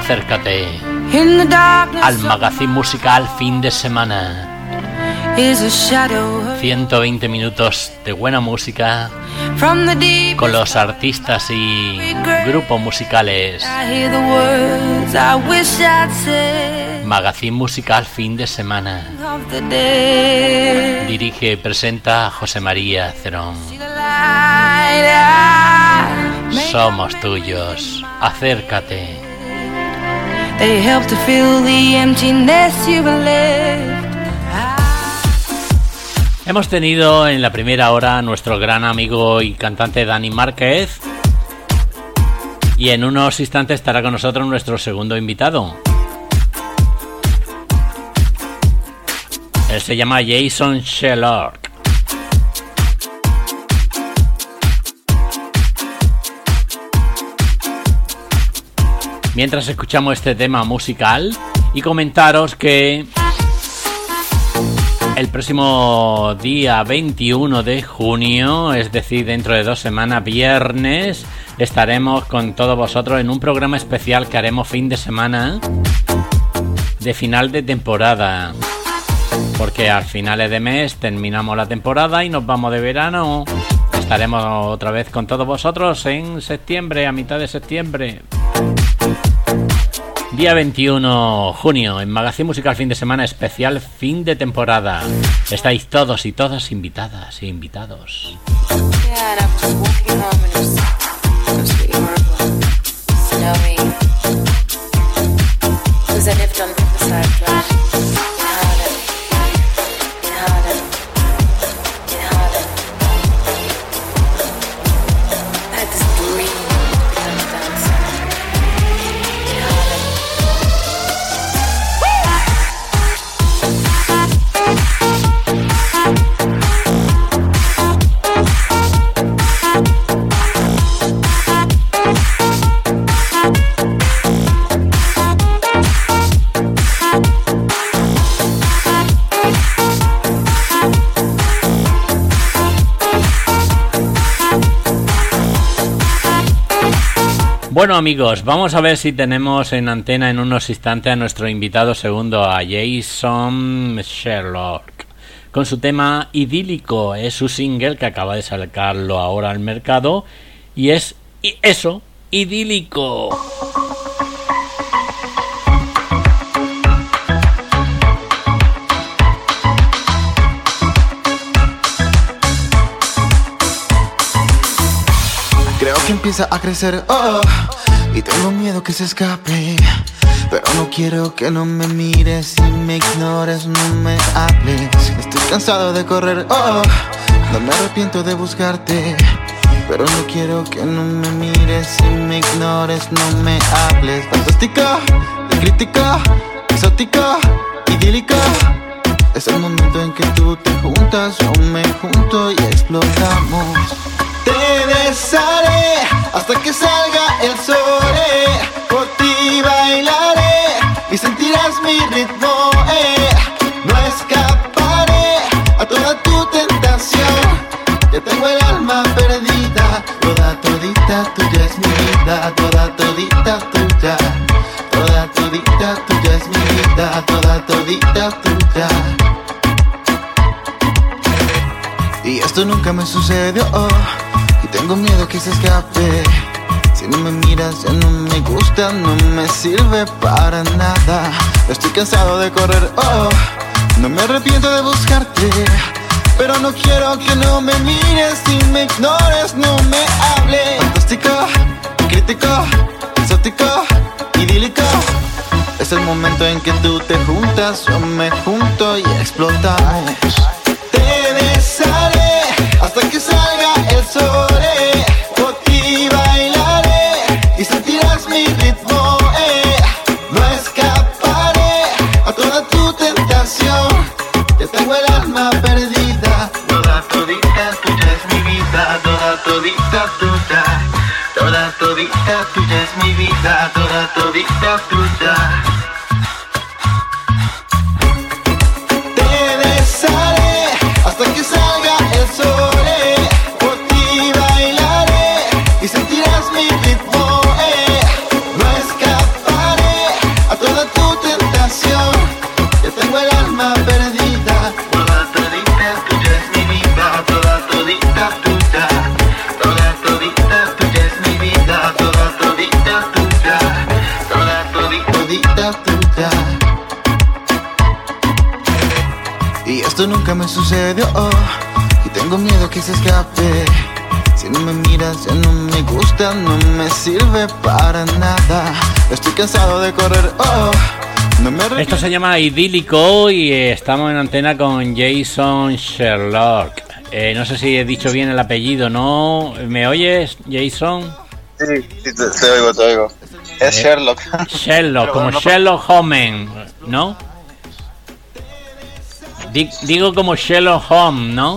acércate al magazine musical fin de semana. 120 minutos de buena música con los artistas y grupos musicales. Magazine musical fin de semana. Dirige y presenta José María Cerón. Somos tuyos, acércate. They help to fill the emptiness you've left. Hemos tenido en la primera hora a nuestro gran amigo y cantante Dani Márquez, y en unos instantes estará con nosotros nuestro segundo invitado. Él se llama Jason Sherlock. Mientras escuchamos este tema musical, y comentaros que el próximo día 21 de junio, es decir, dentro de 2 semanas, viernes, estaremos con todos vosotros en un programa especial que haremos fin de semana de final de temporada, porque al finales de mes terminamos la temporada y nos vamos de verano. Estaremos otra vez con todos vosotros en septiembre, a mitad de septiembre. Día 21 de junio, en Magazine Musical fin de semana especial fin de temporada. Estáis todos y todas invitadas e invitados. Bueno amigos, vamos a ver si tenemos en antena en unos instantes a nuestro invitado segundo, a Jason Sherlock, con su tema Idílico. Es su single que acaba de sacarlo ahora al mercado y es eso, idílico. Creo que empieza a crecer, y tengo miedo que se escape. Pero no quiero que no me mires y me ignores, no me hables. Estoy cansado de correr, no me arrepiento de buscarte. Pero no quiero que no me mires y me ignores, no me hables. Fantástica, crítica, exótica, idílica. Es el momento en que tú te juntas, yo me junto y explotamos. Te besaré hasta que salga el sol, por ti bailaré y sentirás mi ritmo, no escaparé a toda tu tentación. Ya tengo el alma perdida, toda todita tuya es mi vida, toda todita tuya, toda todita tuya es mi vida, toda todita tuya. Y esto nunca me sucedió, y tengo miedo que se escape. Si no me miras ya no me gusta, no me sirve para nada. Estoy cansado de correr, no me arrepiento de buscarte. Pero no quiero que no me mires y me ignores, no me hables. Fantástica, crítica, exótica, idílica. Es el momento en que tú te juntas, yo me junto y explotamos. Te besaré hasta que salga el sol, por ti bailaré y sentirás mi ritmo, no escaparé a toda tu tentación. Ya tengo el alma perdida, toda todita tuya es mi vida, toda todita tuya, toda todita tuya es mi vida, toda todita tuya. Te besaré hasta que salga el sol, por ti bailaré y sentirás mi ritmo, no escaparé me sucedió y tengo miedo que se escape. Si no me miras ya no me gusta, no me sirve para nada. Estoy cansado de correr, no me... Esto se llama Idílico y estamos en antena con Jason Sherlock. No sé si he dicho bien el apellido, ¿no? ¿Me oyes, Jason? Sí, te oigo. Es Sherlock. Sherlock, como no... Sherlock Holmes, ¿no? Digo como Sherlock Holmes, ¿no?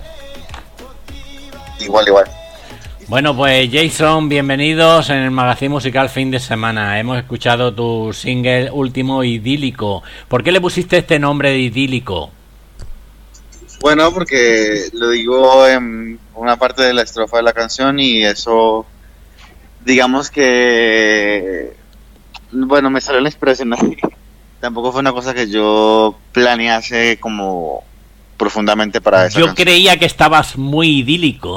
Igual. Bueno, pues Jason, bienvenidos en el magazine musical fin de semana. Hemos escuchado tu single último, Idílico. ¿Por qué le pusiste este nombre de Idílico? Bueno, porque lo digo en una parte de la estrofa de la canción y eso, digamos que, bueno, me salió la inspiración así. Tampoco fue una cosa que yo planease como profundamente para esa canción. Creía que estabas muy idílico.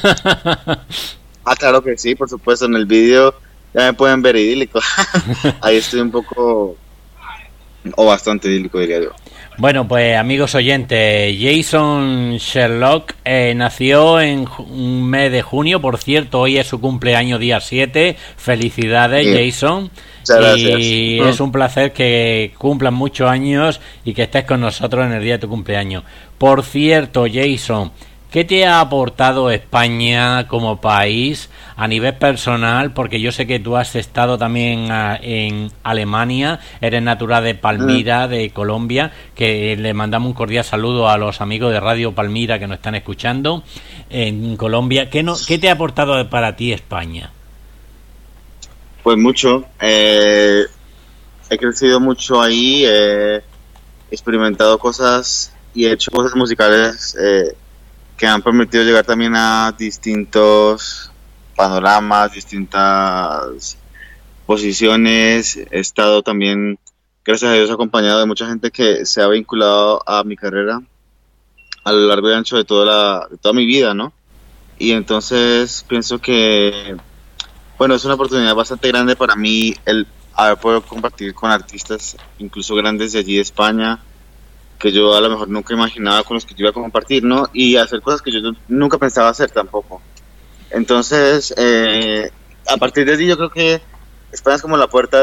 Claro que sí, por supuesto, en el vídeo ya me pueden ver idílico. Ahí estoy un poco, o bastante idílico, diría yo. Bueno, pues amigos oyentes, Jason Sherlock nació en un mes de junio, por cierto, hoy es su cumpleaños, día 7, felicidades, sí. Jason. Muchas gracias. Y es un placer que cumplan muchos años y que estés con nosotros en el día de tu cumpleaños. Por cierto, Jason, ¿qué te ha aportado España como país a nivel personal? Porque yo sé que tú has estado también en Alemania, eres natural de Palmira, de Colombia, que le mandamos un cordial saludo a los amigos de Radio Palmira que nos están escuchando en Colombia. ¿Qué te ha aportado para ti España? Pues mucho. He crecido mucho ahí, he experimentado cosas y he hecho cosas musicales que me han permitido llegar también a distintos panoramas, distintas posiciones. He estado también, gracias a Dios, acompañado de mucha gente que se ha vinculado a mi carrera a lo largo y ancho de toda mi vida, ¿no? Y entonces pienso que, bueno, es una oportunidad bastante grande para mí el haber podido compartir con artistas, incluso grandes de allí de España, que yo a lo mejor nunca imaginaba con los que yo iba a compartir, ¿no? Y hacer cosas que yo nunca pensaba hacer tampoco. Entonces, a partir de allí yo creo que España es como la puerta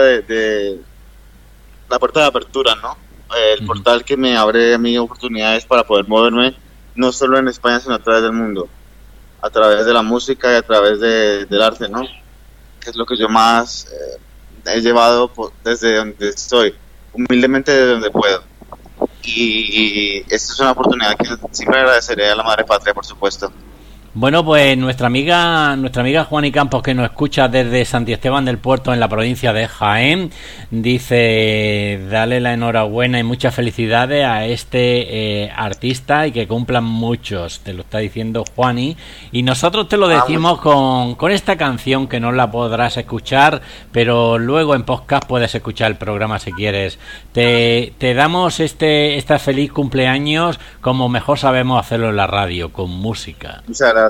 la puerta de apertura, ¿no? El portal que me abre a mí oportunidades para poder moverme, no solo en España, sino a través del mundo, a través de la música y a través del arte, ¿no? Que es lo que yo más he llevado desde donde estoy, humildemente desde donde puedo. Y esta es una oportunidad que siempre agradeceré a la madre patria, por supuesto. Bueno, pues nuestra amiga Juani Campos, que nos escucha desde Santi Esteban del Puerto, en la provincia de Jaén, dice: dale la enhorabuena y muchas felicidades a este artista y que cumplan muchos. Te lo está diciendo Juani, y nosotros te lo decimos con esta canción, que no la podrás escuchar, pero luego en podcast puedes escuchar el programa si quieres. Te damos esta feliz cumpleaños como mejor sabemos hacerlo en la radio, con música. Muchas gracias.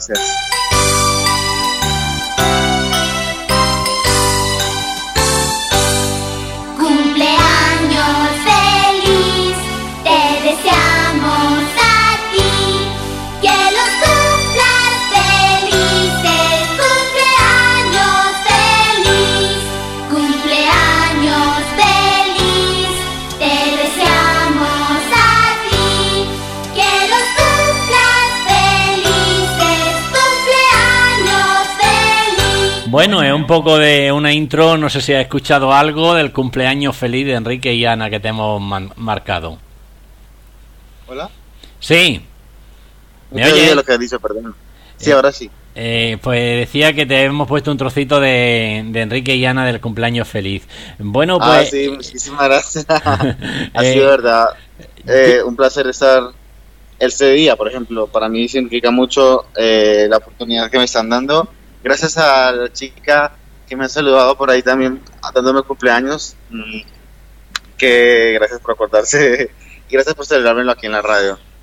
Cumpleaños feliz, te deseamos a ti, que los cumplas felices. Cumpleaños feliz, cumpleaños feliz, te deseamos a ti, que los cumplas felices. Cumpleaños feliz. Bueno, es un poco de una intro, no sé si has escuchado algo del cumpleaños feliz de Enrique y Ana que te hemos marcado. ¿Hola? Sí. ¿Me oyes? Lo que has dicho, perdón. Sí, ahora sí. Pues decía que te hemos puesto un trocito de Enrique y Ana del cumpleaños feliz. Bueno, pues... sí, muchísimas gracias. Ha sido verdad. Un placer estar este día, por ejemplo. Para mí significa mucho la oportunidad que me están dando. Gracias a la chica que me ha saludado por ahí también, dándome cumpleaños. Que gracias por acordarse y gracias por celebrármelo aquí en la radio.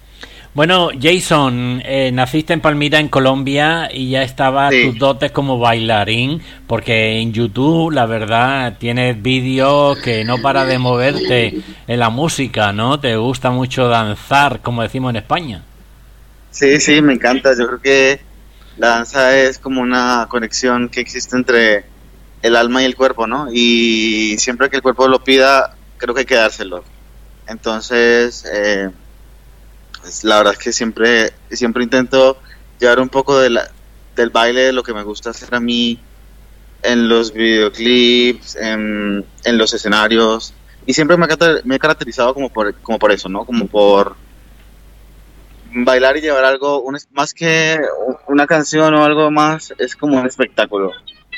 Bueno, Jason, naciste en Palmira, en Colombia, y ya estabas Sí. tus dotes como bailarín, porque en YouTube, la verdad, tienes vídeos que no para de moverte en la música, ¿no? Te gusta mucho danzar, como decimos en España. Sí, sí, me encanta. Yo creo que la danza es como una conexión que existe entre el alma y el cuerpo, ¿no? Y siempre que el cuerpo lo pida, creo que hay que dárselo. Entonces, pues, la verdad es que siempre intento llevar un poco del baile, de lo que me gusta hacer a mí en los videoclips, en los escenarios. Y siempre me he caracterizado como por eso, ¿no? Como por bailar y llevar algo, más que una canción o algo más, es como un espectáculo.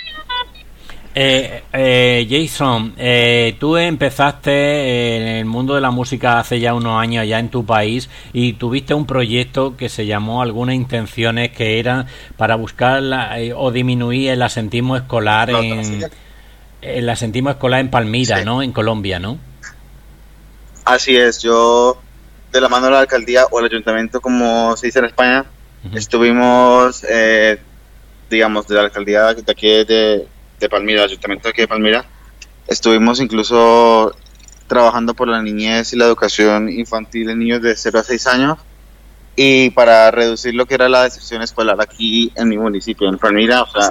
Jason, tú empezaste en el mundo de la música hace ya unos años allá en tu país y tuviste un proyecto que se llamó Algunas Intenciones, que era para buscar o disminuir el asentismo escolar el asentismo escolar en Palmira, Sí. ¿no? En Colombia, ¿no? Así es, yo de la mano de la alcaldía o el ayuntamiento, como se dice en España, Ujú. estuvimos, digamos, de la alcaldía de aquí de Palmira, el ayuntamiento de aquí de Palmira, estuvimos incluso trabajando por la niñez y la educación infantil en niños de 0 a 6 años y para reducir lo que era la deserción escolar aquí en mi municipio, en Palmira, o sea,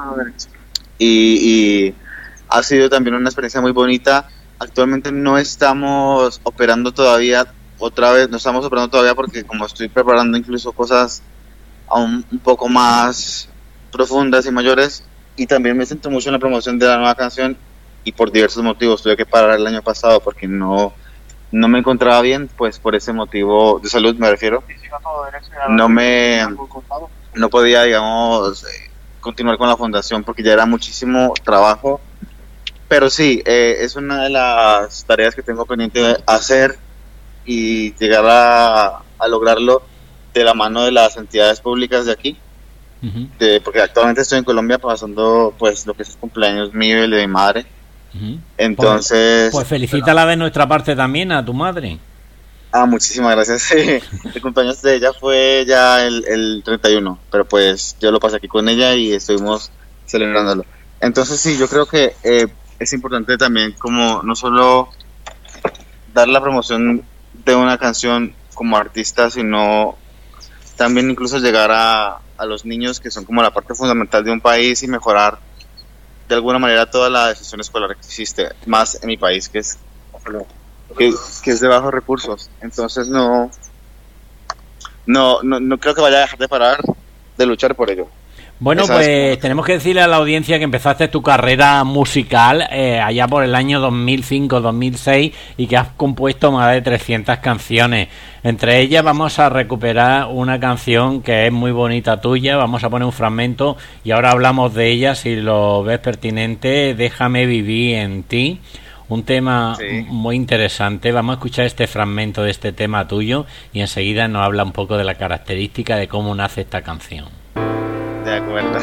y ha sido también una experiencia muy bonita. Actualmente no estamos operando todavía, no estamos operando todavía porque como estoy preparando incluso cosas aún un poco más profundas y mayores, y también me siento mucho en la promoción de la nueva canción y por diversos motivos tuve que parar el año pasado porque no me encontraba bien, pues por ese motivo de salud me refiero. No podía, digamos, continuar con la fundación porque ya era muchísimo trabajo, pero sí, es una de las tareas que tengo pendiente de hacer y llegar a lograrlo de la mano de las entidades públicas de aquí, Ujú, porque actualmente estoy en Colombia pasando pues lo que es el cumpleaños mío y el de mi madre. ujú. Entonces, Pues felicítala de nuestra parte también a tu madre. muchísimas gracias. Sí, el cumpleaños de ella fue ya el 31, pero pues yo lo pasé aquí con ella y estuvimos celebrándolo. Entonces sí, yo creo que es importante también como no solo dar la promoción de una canción como artista, sino también incluso llegar a los niños, que son como la parte fundamental de un país, y mejorar de alguna manera toda la decisión escolar que existe, más en mi país, que es de bajos recursos. Entonces no creo que vaya a dejar de parar de luchar por ello. Bueno, Esa es pues como- tenemos que decirle a la audiencia que empezaste tu carrera musical allá por el año 2005-2006 y que has compuesto más de 300 canciones. Entre ellas vamos a recuperar una canción que es muy bonita tuya, vamos a poner un fragmento y ahora hablamos de ella si lo ves pertinente. Déjame vivir en ti. Un tema Sí. muy interesante. Vamos a escuchar este fragmento de este tema tuyo y enseguida nos habla un poco de la característica de cómo nace esta canción. De acuerdo.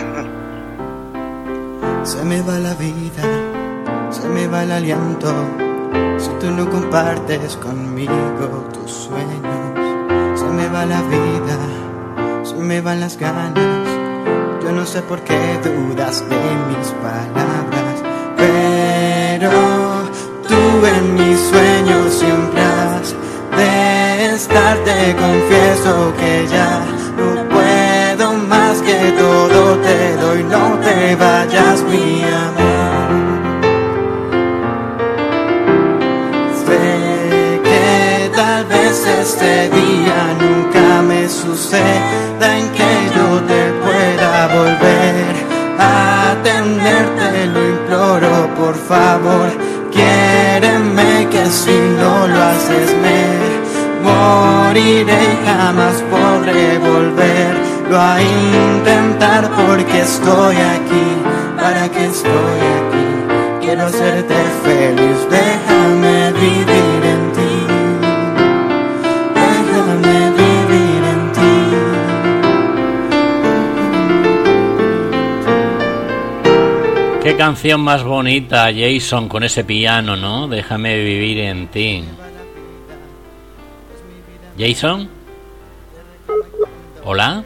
Se me va la vida, se me va el aliento, si tú no compartes conmigo tus sueños. Se me va la vida, se me van las ganas, yo no sé por qué dudas de mis palabras, pero tú en mis sueños siempre has de estar. Te confieso que ya no puedo más, que todo te doy, no te vayas, mi amor. Sé que tal vez este día nunca me suceda en que yo te pueda volver a tenerte, lo imploro, por favor, quiéreme, que si no lo haces me moriré y jamás podré volverlo a intentar, porque estoy aquí, para que estoy aquí, quiero hacerte feliz, déjame vivir en ti, déjame vivir en ti. Qué canción más bonita, Jason, con ese piano, ¿no? Déjame vivir en ti. ¿Jason? ¿Hola?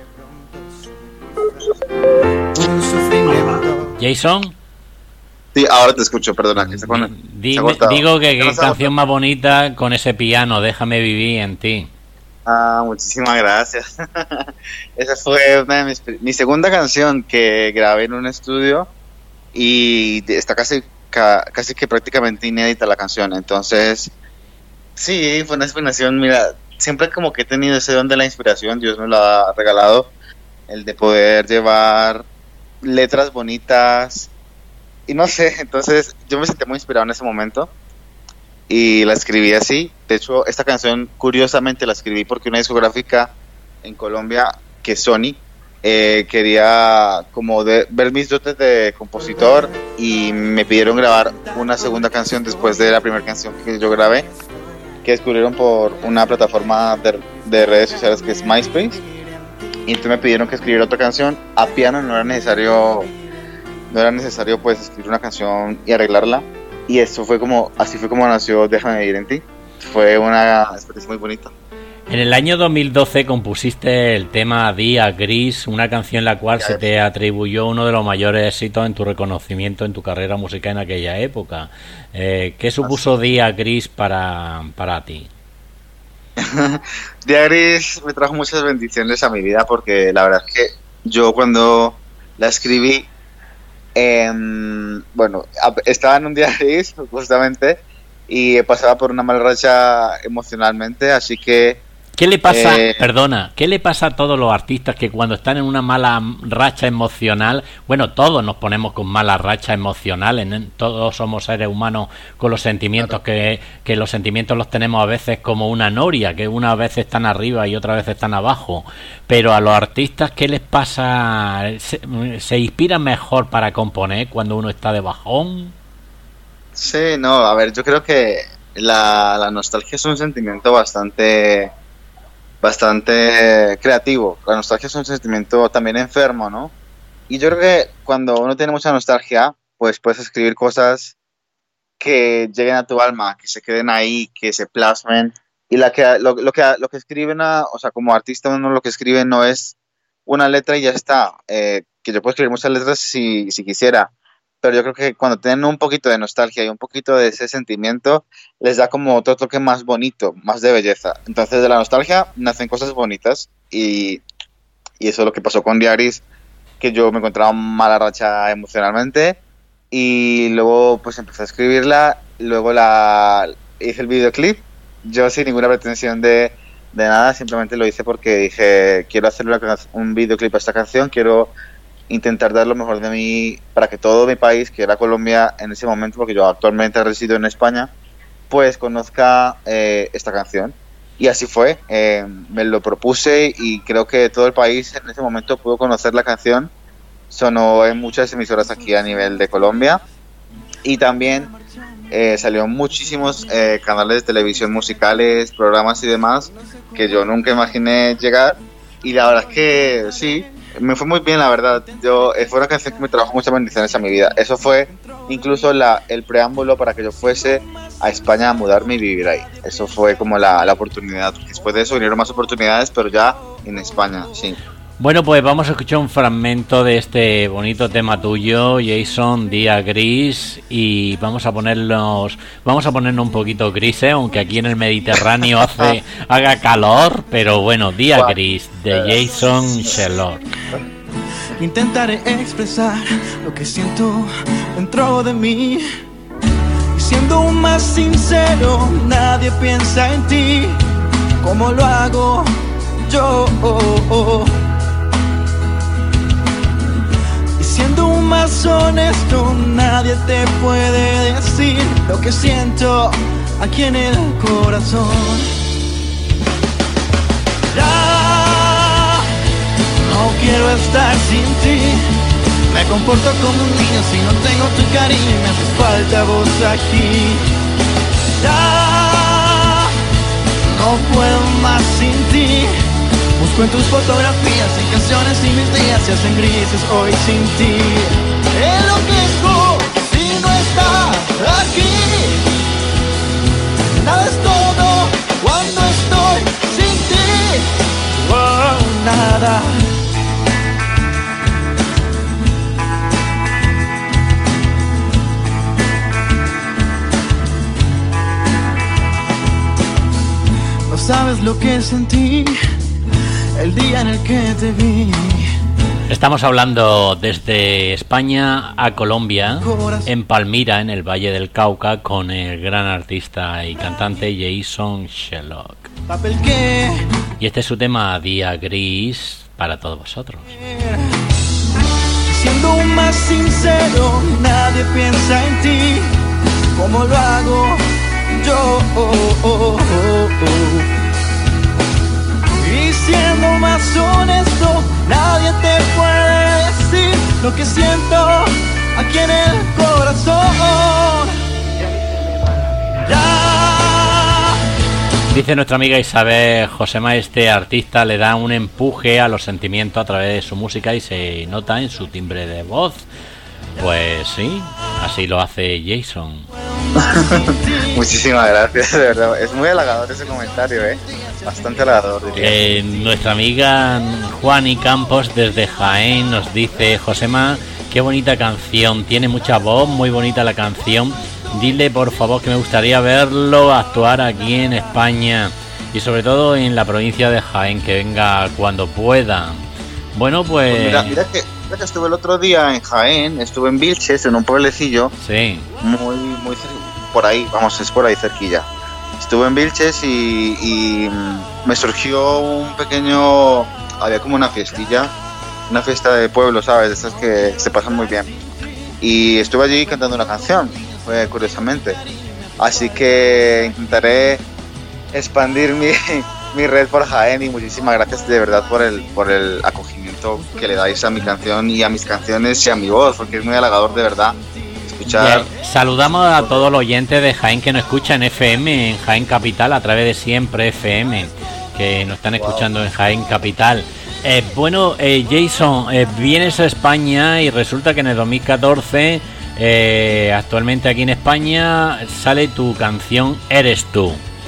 ¿Jason? Sí, ahora te escucho, perdona. Que se ha Digo que ¿Qué qué canción más bonita con ese piano, Déjame vivir en ti. Muchísimas gracias. Esa fue una de mi segunda canción que grabé en un estudio y está casi que prácticamente inédita la canción. Entonces, sí, fue una inspiración. Mira, siempre como que he tenido ese don de la inspiración, Dios me lo ha regalado, el de poder llevar letras bonitas y no sé, entonces yo me sentí muy inspirado en ese momento y la escribí así. De hecho, esta canción curiosamente la escribí porque una discográfica en Colombia, que es Sony, quería como ver mis dotes de compositor y me pidieron grabar una segunda canción después de la primera canción que yo grabé, que descubrieron por una plataforma de redes sociales que es MySpace, y entonces me pidieron que escribiera otra canción a piano. No era necesario pues escribir una canción y arreglarla, y así fue como nació Déjame vivir en ti. Fue una experiencia muy bonita. En el año 2012 compusiste el tema Día Gris, una canción la cual se te atribuyó uno de los mayores éxitos en tu reconocimiento en tu carrera musical en aquella época. ¿Qué supuso Día Gris para ti? Día Gris me trajo muchas bendiciones a mi vida, porque la verdad es que yo cuando la escribí, estaba en un día gris justamente y pasaba por una mala racha emocionalmente, así que ¿qué le pasa? ¿Qué le pasa a todos los artistas que cuando están en una mala racha emocional, bueno, todos nos ponemos con malas rachas emocionales, ¿no? Todos somos seres humanos con los sentimientos, claro, que los sentimientos los tenemos a veces como una noria, que unas veces están arriba y otras veces están abajo, pero a los artistas, ¿qué les pasa? ¿Se inspiran mejor para componer cuando uno está de bajón? Sí, no, a ver, yo creo que la nostalgia es un sentimiento bastante creativo. La nostalgia es un sentimiento también enfermo, ¿no? Y yo creo que cuando uno tiene mucha nostalgia, pues puedes escribir cosas que lleguen a tu alma, que se queden ahí, que se plasmen. Y lo que escriben, o sea, como artista, uno lo que escribe no es una letra y ya está. Que yo puedo escribir muchas letras si quisiera, pero yo creo que cuando tienen un poquito de nostalgia y un poquito de ese sentimiento, les da como otro toque más bonito, más de belleza. Entonces de la nostalgia nacen cosas bonitas, y eso es lo que pasó con Día Gris, que yo me encontraba mala racha emocionalmente y luego pues empecé a escribirla, luego hice el videoclip, yo sin ninguna pretensión de nada, simplemente lo hice porque dije, quiero hacerle un videoclip a esta canción, quiero intentar dar lo mejor de mí para que todo mi país, que era Colombia en ese momento, porque yo actualmente resido en España, pues conozca esta canción. Y así fue, me lo propuse y creo que todo el país en ese momento pudo conocer la canción. Sonó en muchas emisoras aquí a nivel de Colombia y también salió en muchísimos canales de televisión musicales, programas y demás, que yo nunca imaginé llegar, y la verdad es que sí, me fue muy bien, la verdad. Fue una canción que me trajo muchas bendiciones a mi vida. Eso fue incluso el preámbulo para que yo fuese a España a mudarme y vivir ahí. Eso fue como la oportunidad. Después de eso vinieron más oportunidades, pero ya en España, sí. Bueno, pues vamos a escuchar un fragmento de este bonito tema tuyo, Jason, Día Gris, y vamos a ponernos un poquito grises, aunque aquí en el Mediterráneo haga calor, pero bueno, Día Gris de Jason Sherlock. Intentaré expresar lo que siento dentro de mí, y siendo más sincero, nadie piensa en ti como lo hago yo. Siendo más honesto, nadie te puede decir lo que siento aquí en el corazón. Ya no quiero estar sin ti. Me comporto como un niño si no tengo tu cariño y me haces falta vos aquí. Ya no puedo más sin ti. Busco en tus fotografías, en canciones y mis días se hacen grises hoy sin ti. Enloquezco si no estás aquí. Nada es todo cuando estoy sin ti. Oh, nada. sabes lo que sentí el día en el que te vi. Estamos hablando desde España a Colombia, en Palmira, en el Valle del Cauca, con el gran artista y cantante Jason Sherlock. Papel que Y este es su tema Día Gris para todos vosotros. siendo más sincero, nadie piensa en ti como lo hago yo. Y siendo más honesto, nadie te puede decir lo que siento aquí en el corazón. Ya. Dice nuestra amiga Isabel Josema, este artista le da un empuje a los sentimientos a través de su música y se nota en su timbre de voz. Pues sí, así lo hace Jason. Muchísimas gracias, de verdad. Es muy halagador ese comentario, bastante halagador, diría. Nuestra amiga Juani Campos desde Jaén nos dice: Josema, qué bonita canción, tiene mucha voz, muy bonita la canción. Dile por favor que me gustaría verlo actuar aquí en España y sobre todo en la provincia de Jaén, que venga cuando pueda. Bueno, pues mira que estuve el otro día en Jaén, estuve en Vilches, en un pueblecillo. Sí. Muy por ahí, vamos, es por ahí cerquilla. Estuve en Vilches y me surgió un pequeño, había como una fiestilla, una fiesta de pueblo, ¿sabes? De esas que se pasan muy bien. Y estuve allí cantando una canción, curiosamente. Así que intentaré expandir mi red por Jaén y muchísimas gracias de verdad por el acogimiento que le dais a mi canción y a mis canciones y a mi voz, porque es muy halagador de verdad escuchar. Bien, saludamos a todos los oyentes de Jaén que nos escuchan en FM, en Jaén Capital, a través de Siempre FM, que nos están escuchando en Jaén Capital. Bueno, Jason, vienes a España y resulta que en el 2014, actualmente aquí en España, sale tu canción Eres Tú.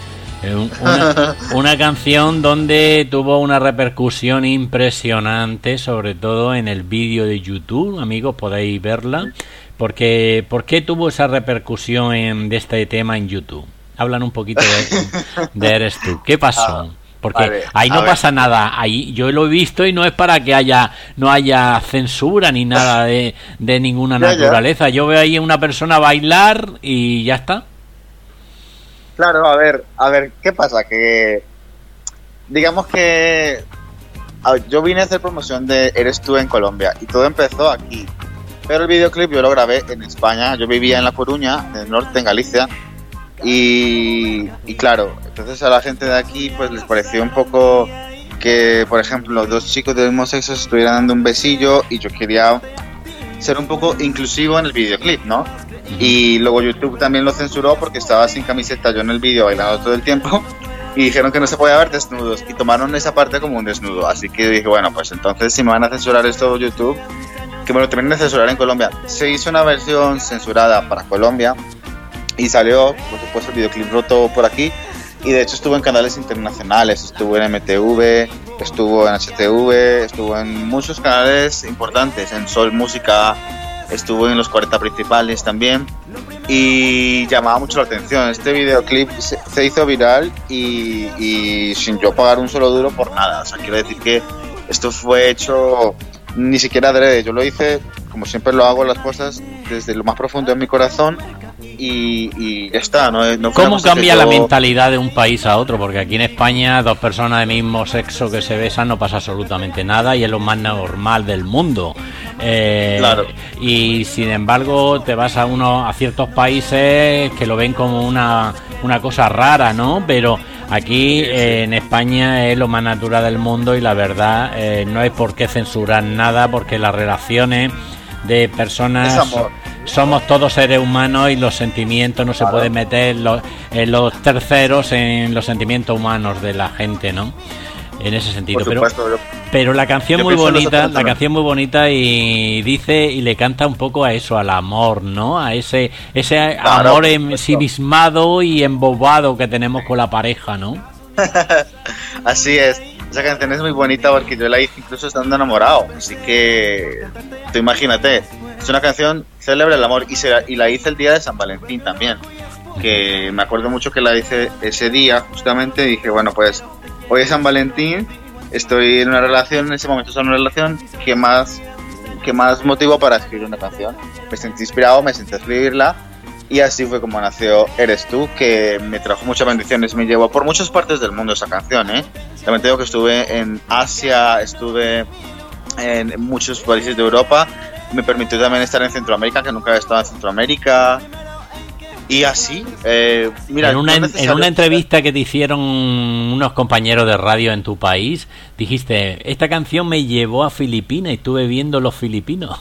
Una canción donde tuvo una repercusión impresionante, sobre todo en el vídeo de YouTube, amigos, podéis verla. Porque, ¿por qué tuvo esa repercusión de este tema en YouTube? Hablan un poquito de Eres Tú. ¿Qué pasó? Porque ahí no pasa nada. Ahí yo lo he visto y no es para que no haya censura ni nada de ninguna naturaleza. Yo veo ahí a una persona bailar y ya está. Claro, a ver, ¿qué pasa? Que digamos que yo vine a hacer promoción de Eres Tú en Colombia y todo empezó aquí. Pero el videoclip yo lo grabé en España. Yo vivía en La Coruña, en el norte, en Galicia. Y claro, entonces a la gente de aquí pues les pareció un poco que, por ejemplo, dos chicos del mismo sexo se estuvieran dando un besillo y yo quería ser un poco inclusivo en el videoclip, ¿no? Y luego YouTube también lo censuró porque estaba sin camiseta yo en el vídeo bailando todo el tiempo y dijeron que no se podía ver desnudos y tomaron esa parte como un desnudo. Así que dije, bueno, pues entonces si me van a censurar esto YouTube, que me lo terminen de censurar en Colombia. Se hizo una versión censurada para Colombia y salió, por supuesto, el videoclip roto por aquí. Y de hecho estuvo en canales internacionales, estuvo en MTV, estuvo en HTV, estuvo en muchos canales importantes, en Sol Música, estuvo en los 40 principales también. Y llamaba mucho la atención. Este videoclip se hizo viral y sin yo pagar un solo duro por nada. O sea, quiero decir que esto fue hecho ni siquiera adrede. Yo lo hice, como siempre lo hago, las cosas desde lo más profundo de mi corazón. Y ya está, no ¿Cómo cambia la mentalidad de un país a otro? Porque aquí en España dos personas de mismo sexo que se besan no pasa absolutamente nada y es lo más normal del mundo. Claro. Y sin embargo te vas a ciertos países que lo ven como una cosa rara, ¿no? Pero aquí en España es lo más natural del mundo y la verdad no hay por qué censurar nada, porque las relaciones de personas somos todos seres humanos y los sentimientos no se pueden meter en los terceros, en los sentimientos humanos de la gente, ¿no? En ese sentido. Pero la canción muy bonita, y dice y le canta un poco a eso, al amor, ¿no? A ese amor ensimismado y embobado que tenemos con la pareja, ¿no? Así es. Esa canción es muy bonita porque yo la hice incluso estando enamorado. Así que tú imagínate, es una canción célebre del amor y la hice el día de San Valentín también. que me acuerdo mucho que la hice ese día justamente, y dije, bueno, pues hoy es San Valentín, estoy en una relación, en ese momento estoy en una relación, ¿qué más motivo para escribir una canción? Me sentí inspirado, me senté a escribirla, y así fue como nació Eres Tú, que me trajo muchas bendiciones, me llevó por muchas partes del mundo esa canción, También te digo que estuve en Asia, estuve en muchos países de Europa, me permitió también estar en Centroamérica, que nunca había estado en Centroamérica, y así, mira, en una entrevista que te hicieron unos compañeros de radio en tu país, dijiste, esta canción me llevó a Filipinas y estuve viendo los filipinos.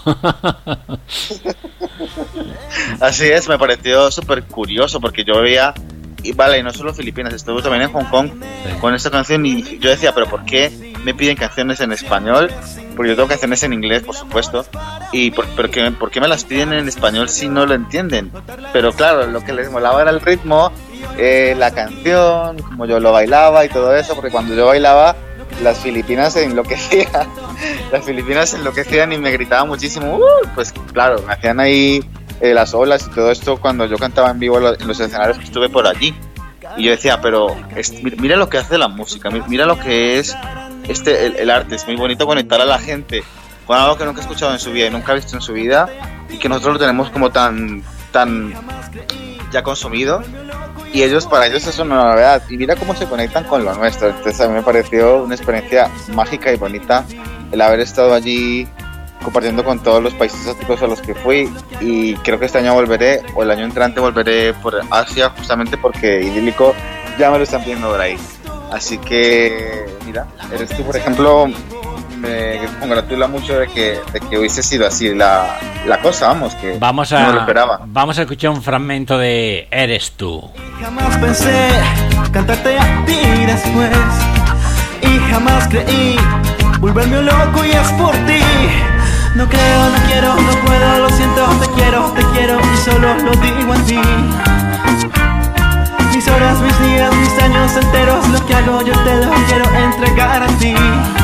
Así es, me pareció súper curioso porque yo veía, y vale, y no solo Filipinas, estuve también en Hong Kong con esta canción, y yo decía, pero ¿por qué me piden canciones en español? Porque yo tengo canciones en inglés, por supuesto, y ¿por qué me las piden en español si no lo entienden? Pero claro, lo que les molaba era el ritmo, la canción, como yo lo bailaba y todo eso, porque cuando yo bailaba, las filipinas se enloquecían, y me gritaban muchísimo, pues claro, me hacían ahí las olas y todo esto cuando yo cantaba en vivo en los escenarios que estuve por allí. Y yo decía, pero mira lo que hace la música, mira lo que es el arte. Es muy bonito conectar a la gente con algo que nunca ha escuchado en su vida y nunca ha visto en su vida, y que nosotros lo tenemos como tan ya consumido, y para ellos eso es una novedad, y mira cómo se conectan con lo nuestro. Entonces a mí me pareció una experiencia mágica y bonita el haber estado allí compartiendo con todos los países asiáticos a los que fui, y creo que este año volveré, o el año entrante volveré por Asia, justamente porque Idílico ya me lo están pidiendo por ahí. Así que, mira, Eres Tú, por ejemplo, me congratula mucho de que hubiese sido así la cosa, vamos, que no lo esperaba. Vamos a escuchar un fragmento de Eres Tú. Jamás pensé cantarte a ti después, y jamás creí volverme un loco, y es por ti. No creo, no quiero, no puedo, lo siento, te quiero, y solo lo digo a ti. Mis horas, mis días, mis años enteros, lo que hago yo te lo quiero entregar a ti.